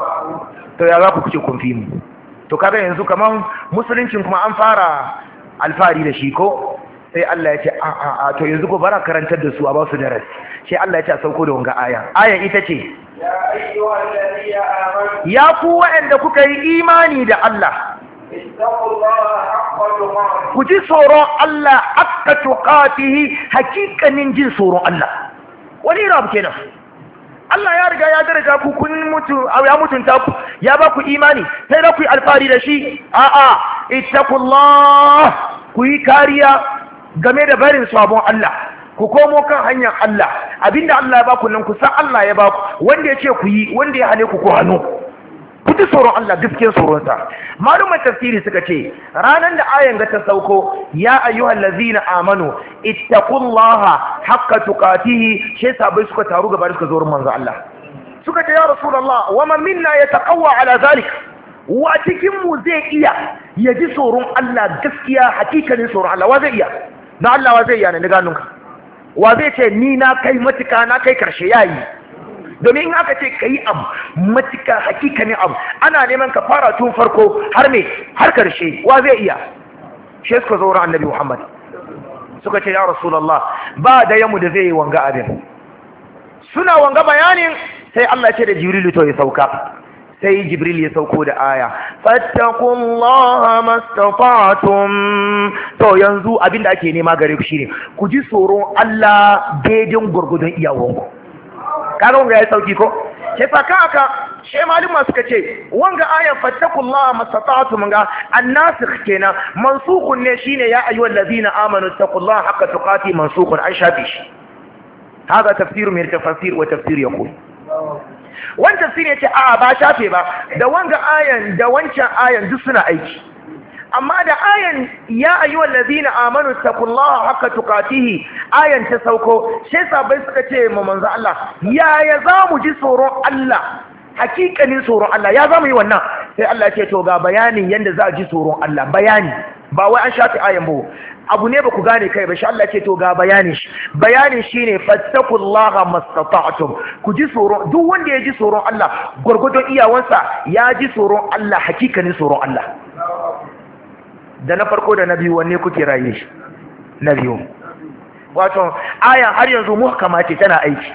Speaker 1: To ya za ku kuce kun fi mu? To kaga yanzu kaman musuluncin kuma an fara alfari da shi ko sai Allah ya ce a a a to yanzu ko bara karantar da su a ba su darasi. Sai Allah ya ce a sauko da wanga aya. Ayan ita ce
Speaker 2: Ya ayyuhal ladina amanu.
Speaker 1: Ya ku waɗanda kuka yi imani da Allah.
Speaker 2: Ittaqullaha haqqa tuqatih.
Speaker 1: Ku ji tsoron Allah haqqa tuqatihi, hakikanin jin tsoron Allah. Wani rabu kenan. Allah ya riga ya daraja ku kun mutu ya mutunta ku ya ba ku imani sai da ku yi alfari da shi. A'a, ittaqullah, ku yi kariya game da barin sabon Allah, ku komo kan hanyar Allah. Abinda Allah ya ba ku nan ku san Allah ya ba ku, wanda ya ce ku yi, wanda ya hane ku ku hannu. Ku ji tsoron Allah, gaskiyar tsoronsa. Malumar tafsiri suka ce ranar da ayan ga ta sauko, ya ayyuhal ladzina amanu ittaqullaha haqqa tuqatihi, shi sabai suka taru gaba suka zo wurin manzo Allah suka ce ya rasulullah wa man minna yataqawwa ala zalik, wa cikin mu zai iya ya ji tsoron Allah gaskiya hakikanin tsoron Allah, wa zai iya? Na Allah wa zai iya ne ga nunka, wa zai ce ni na kai matuka na kai karshe yayi? Domin in aka ce ka yi abu matuka hakikanin abu ana neman ka fara tun farko har me har karshe, wa zai iya? Shi suka zo wurin annabi Muhammad suka ce ya rasulullah ba da yamu da zai yi wanga abin. Suna wanga bayanin sai Allah ce da Jibril to ya sauka. Sai Jibril ya sauko da aya fattaqullaha mastata'tum. To yanzu abin da ake nema gare ku shine ku ji tsoron Allah daidin gurgudun iyawanku. Kaga wanga ya sauki ko? Ke saka aka she maluma suka ce wanga ayan fattaqullaha mastata'tum ga annasikh kenan, mansukhun ne shine ya ayyuhal ladina amanu taqullaha haqqa tuqati, mansukhun an shafi shi. Hada tafsir min tafsir wa tafsir yaqul. Wannan tafsir yace a ba shafe ba, da wanga ayan da wancan ayan duk suna aiki. Amma da ayan ya ayyuhal ladina amanu taqullaha haqqa tuqatihi ayan ta sauko, sai sabai suka ce mu manzo Allah ya ya zamu ji tsoron Allah, hakikanin tsoron Allah ya zamu yi wannan? Sai Allah ya ce to ga bayanin yanda za a ji tsoron Allah, bayani ba wai an shafi ayan ba, abu ne ba ku gane kai ba. Shi Allah ce to ga bayanin shi, bayanin shine fattaqullaha mastata'tum, ku ji tsoron, duk wanda ya ji tsoron Allah gurgudun iyawansa ya ji tsoron Allah, hakikanin tsoron Allah. Da na farko da na biyu wanne kuke raye shi? Na biyu. wato ayan har yanzu muhkama ce tana aiki.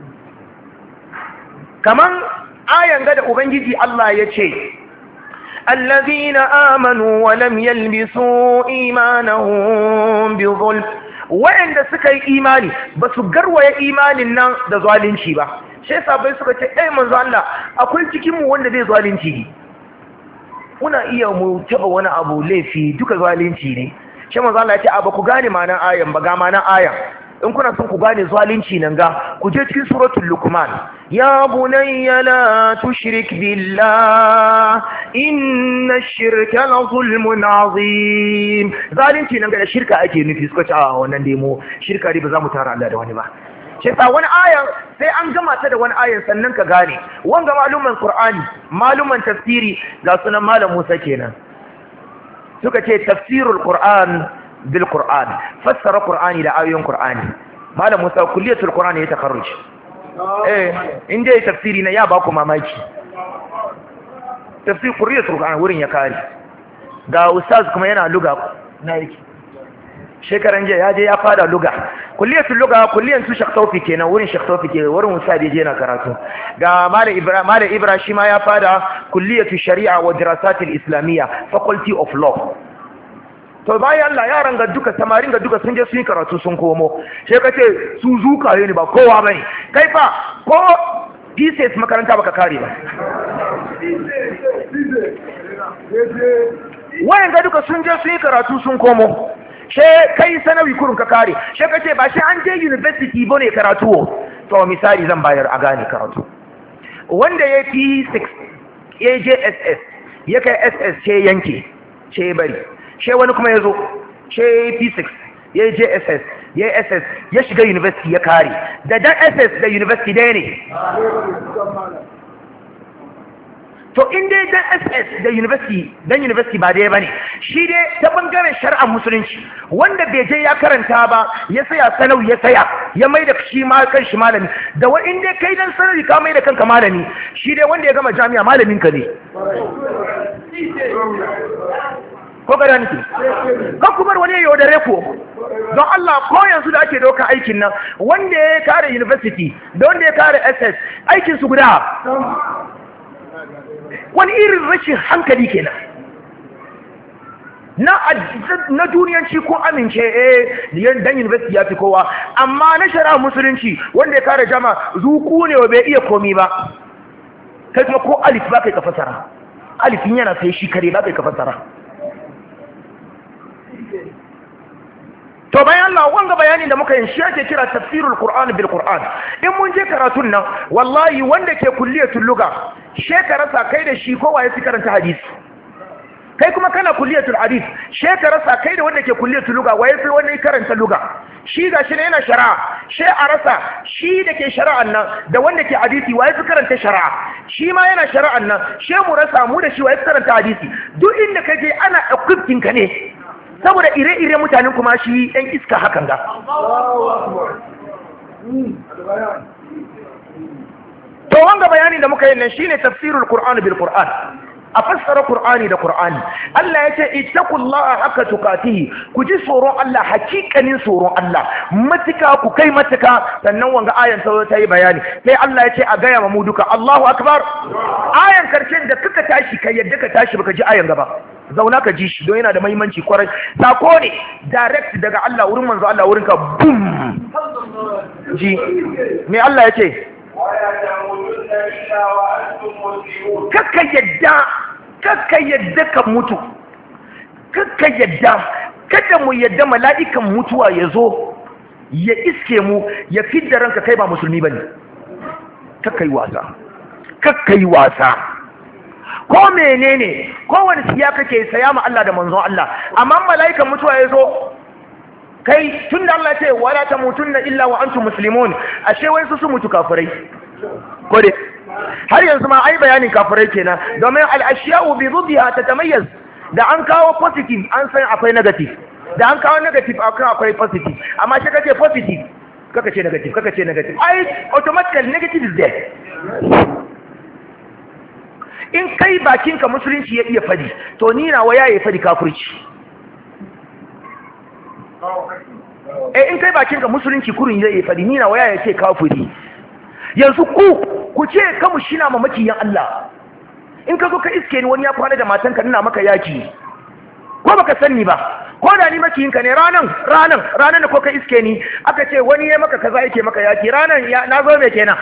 Speaker 1: Kaman ayan ga da ubangiji Allah ya ce allazina amanu wa lam yalbisu imanahum bi dhulm, wa'anda suka yi imani ba su garwaye imanin nan da zalunci ba. Sai sabai suka ce eh manzo Allah akwai cikin mu wanda zai zalunci, muna iya mu taba wani abu laifi duka zalunci ne. Sai manzo Allah ya ce a ba ku gane ma'anar ayan ba, ga ma'anar ayan. In kuna son ku gane zalunci nan ga ku je cikin suratul Luqman, ya bunayya la tushrik billah inna ash-shirka la zulmun azim. Zalunci nan ga da shirka ake nufi. Suka ce a wannan demo shirka dai ba za mu tara Allah da wani ba. Sai sa wani ayan sai an gama ta da wani ayan sannan ka gane. Wanga maluman Qur'ani, maluman tafsiri ga sunan Malam Musa kenan. Suka ce tafsirul Qur'an bil Qur'an, fassara Qur'ani da ayoyin Qur'ani. Malam Musa kulliyatul Qur'ani ya takarruj. Eh, inda ya tafsiri na ya ba ku mamaki. Tafsir kulliyatul Qur'an wurin ya kare. Ga ustaz kuma yana luga na yake. Shekaran jiya ya je ya fada luga. Kulliyatul luga kulliyan su Sheikh Tawfik kenan, wurin Sheikh Tawfik ke wurin ustaz ya je yana karatu. Ga Malam Ibrahim, Malam Ibrahim shi ma ya fada kulliyatul shari'a wa dirasatil islamiyya, faculty of law. To bayan Allah yaran ga duka samarin ga duka sun je sun yi karatu sun komo. Sai ka ce su zuka ne ba kowa bane. Kai fa ko P C S makaranta baka kare ba. Wayan ga duka sun je sun yi karatu sun komo. Sai kai sanawi kurun ka kare. Sai ka ce ba shi an je university bane karatu. To misali zan bayar a gane karatu. Wanda ya P six ya je S S ya kai S S ce yanke ce bari. She wani kuma ya zo, she P six, ya yi J S S, ya yi S S, ya shiga university ya kare. Da dan S S da university daya ne. To in dai dan S S da university, dan university ba daya ba ne. Shi dai ta bangaren shari'ar musulunci, wanda bai je ya karanta ba, ya saya sanau ya saya, ya mai da shi ma kan shi malami. Da wa in dai kai dan sanari ka mai da kanka malami, shi dai wanda ya gama jami'a malamin ka ne. Ko gada nake kan ku bar wani ya yaudare ku don Allah. Ko yanzu da ake dauka aikin nan wanda ya kare university da wanda ya kare S S aikin su guda, wani irin rashin hankali kenan. Na na duniyanci ko amince eh dan university ya fi kowa, amma na shari'a musulunci wanda ya kare jama'a zuku ne wa bai iya komi ba. Kai kuma ko alif ba kai ka fasara, alifin yana sai shi kare ba kai ka fasara. To bayan Allah wanga bayanin da muka yin shi ake kira tafsirul Qur'an bil Qur'an. In mun je karatun nan wallahi wanda ke kulliyatul lugha shekararsa kai da shi kowa ya fi karanta hadisi. Kai kuma kana kulliyatul hadith shekararsa kai da wanda ke kulliyatul lugha waye fi wanda ya karanta lugha. Shi gashi ne yana shari'a, she a rasa shi da ke shari'an nan da wanda ke hadisi waye fi karanta shari'a. Shi ma yana shari'an nan she mu rasa mu da shi waye fi karanta hadisi. Duk inda kaje ana equipping ka ne. Saboda ire-ire mutanen kuma shi ɗan iska hakan ga. To wanga bayanin da muka yi nan shine tafsirul Qur'an bil Qur'an. A fassara Qur'ani da Qur'ani. Allah ya ce ittaqullaha haqqa tuqatihi, ku ji tsoron Allah hakikanin tsoron Allah. Matuka ku kai matuka, sannan wanga ayan ta ta yi bayani. Sai Allah ya ce a gaya ma mu duka Allahu akbar. Ayan karshen da kuka tashi kai yadda ka tashi baka ji ayan gaba. Zauna ka ji shi don yana da muhimmanci kwarai. Sako ne direct daga Allah wurin manzo Allah wurin ka boom. Ji me Allah ya ce? Kakka yadda, kakka yadda ka mutu, kakka yadda, kada mu yadda mala'ikan mutuwa ya zo, ya iske mu, ya fidda ranka kai ba musulmi ba ne. Kakka yi wasa, kakka yi wasa. Ko menene, kowane siya kake saya ma Allah da manzon Allah, amma mala'ikan mutuwa ya zo, kai tun da Allah ce wala tamutunna illa wa antum muslimun, ashe wai su su mutu kafirai kode har yanzu ma ai bayanin kafirai kenan, domin al-ashya'u bi dhiddiha tatamayyaz. Da an kawo positive an san akwai negative, da an kawo negative akwai positive, amma sai kace positive kaka ce negative kaka ce negative, ai automatically negative is there. In kai bakinka musulunci ya iya fadi, to ni na waya ya fadi kafirci. eh in kai bakin ka musulunci kurin zai fadi ni na waya yace kafiri yanzu ku ku ce kamu shina ma makiyin Allah in ka zo ka iske ni wani ya kwana da matanka ina maka yaki ko baka sanni ba ko da ni makiyin ka ne ranan ranan ranan da ko ka iske ni aka ce wani ya maka kaza yake maka yaki ranan ya na zo me kenan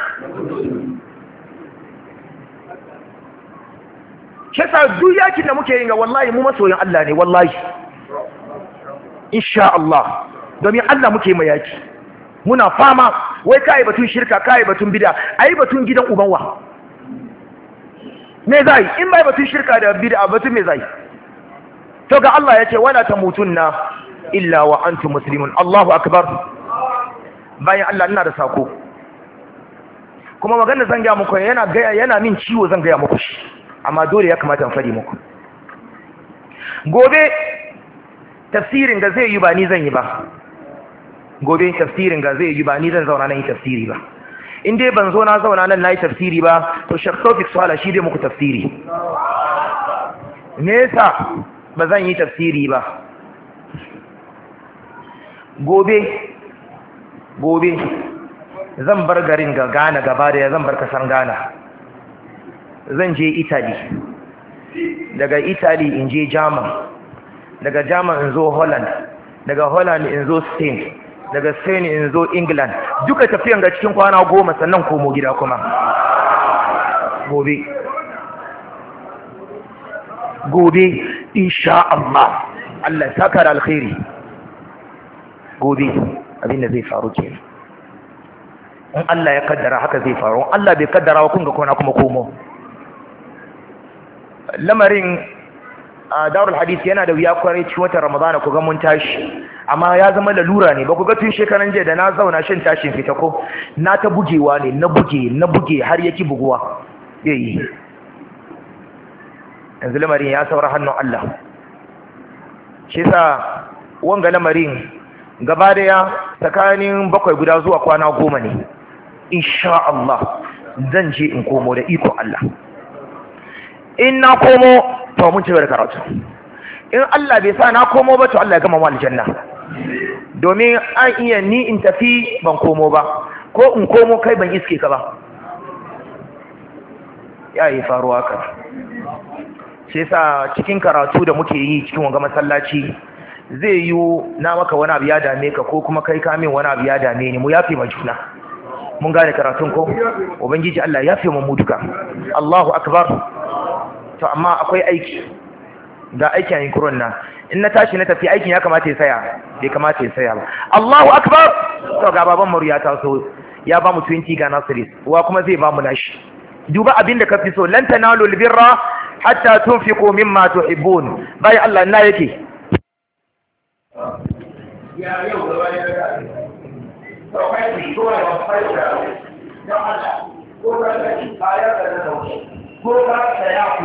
Speaker 1: shesa duk yakin da muke yin ga wallahi mu masoyin Allah ne wallahi insha Allah domin Allah muke mai yaki muna fama wai kai batun shirka kai batun bid'a ai batun gidan ubanwa me zai in bai batun shirka da bid'a batun me zai to ga Allah yace wala tamutunna illa wa antum muslimun Allahu akbar bayan Allah ina da sako kuma magana zan ga muku yana ga yana min ciwo zan ga muku shi amma dole ya kamata in fadi muku gobe tafsirin ga zai yi ba ni zan yi ba gobe tafsirin ga zai yi ba ni zan zauna nan yi tafsiri ba in dai ban zo na zauna nan na yi tafsiri ba to Sheikh Tawfik Sala shi dai muku tafsiri me yasa ba zan yi tafsiri ba gobe gobe zan bar garin ga Ghana gaba da zan bar kasar Ghana zan je Italy daga Italy in je German daga German in zo Holland daga Holland in zo Spain daga Spain in zo England duka tafiyan ga cikin kwana goma sannan komo gida kuma gobe gobe insha Allah Allah saka da alkhairi gobe abin da zai faru kenan in Allah ya kaddara haka zai faru Allah bai kaddara wa kun ga kona kuma komo lamarin a darul hadith yana da wuya kwarai cikin watan ramadana ku ga mun tashi amma ya zama lalura ne ba ku ga tun shekaran jiya da na zauna shin tashin fita ko na ta bugewa ne na buge na buge har yaki buguwa yayi yanzu lamarin ya saura hannun Allah shi yasa wanga lamarin gaba daya tsakanin bakwai guda zuwa kwana goma ne insha Allah zan je in komo da iko Allah in na komo to mun ci da karatu in Allah bai sa na komo ba to Allah ya gama mu aljanna domin an iya ni in tafi ban komo ba ko in komo kai ban iske ka ba yayi faruwa ka shi yasa cikin karatu da muke yi cikin wanga masallaci zai yi na maka wani abu ya dame ka ko kuma kai ka min wani abu ya dame ni mu yafe ma juna mun gane karatun ko ubangiji Allah ya yafe mu duka Allahu akbar to amma akwai aiki ga aikin yin kuron nan in na tashi na tafi aikin ya kamata ya saya bai kamata ya saya ba Allahu akbar to ga baban mu ya taso ya ba mu twenty ga nasiris wa kuma zai ba mu nashi duba abin da kafi so lan tanalu albirra hatta tunfiqu mimma tuhibbun bai Allah na yake ya yau gaba ya to kai ki so ya fara da Allah ko ka ci ayar da ko ka saya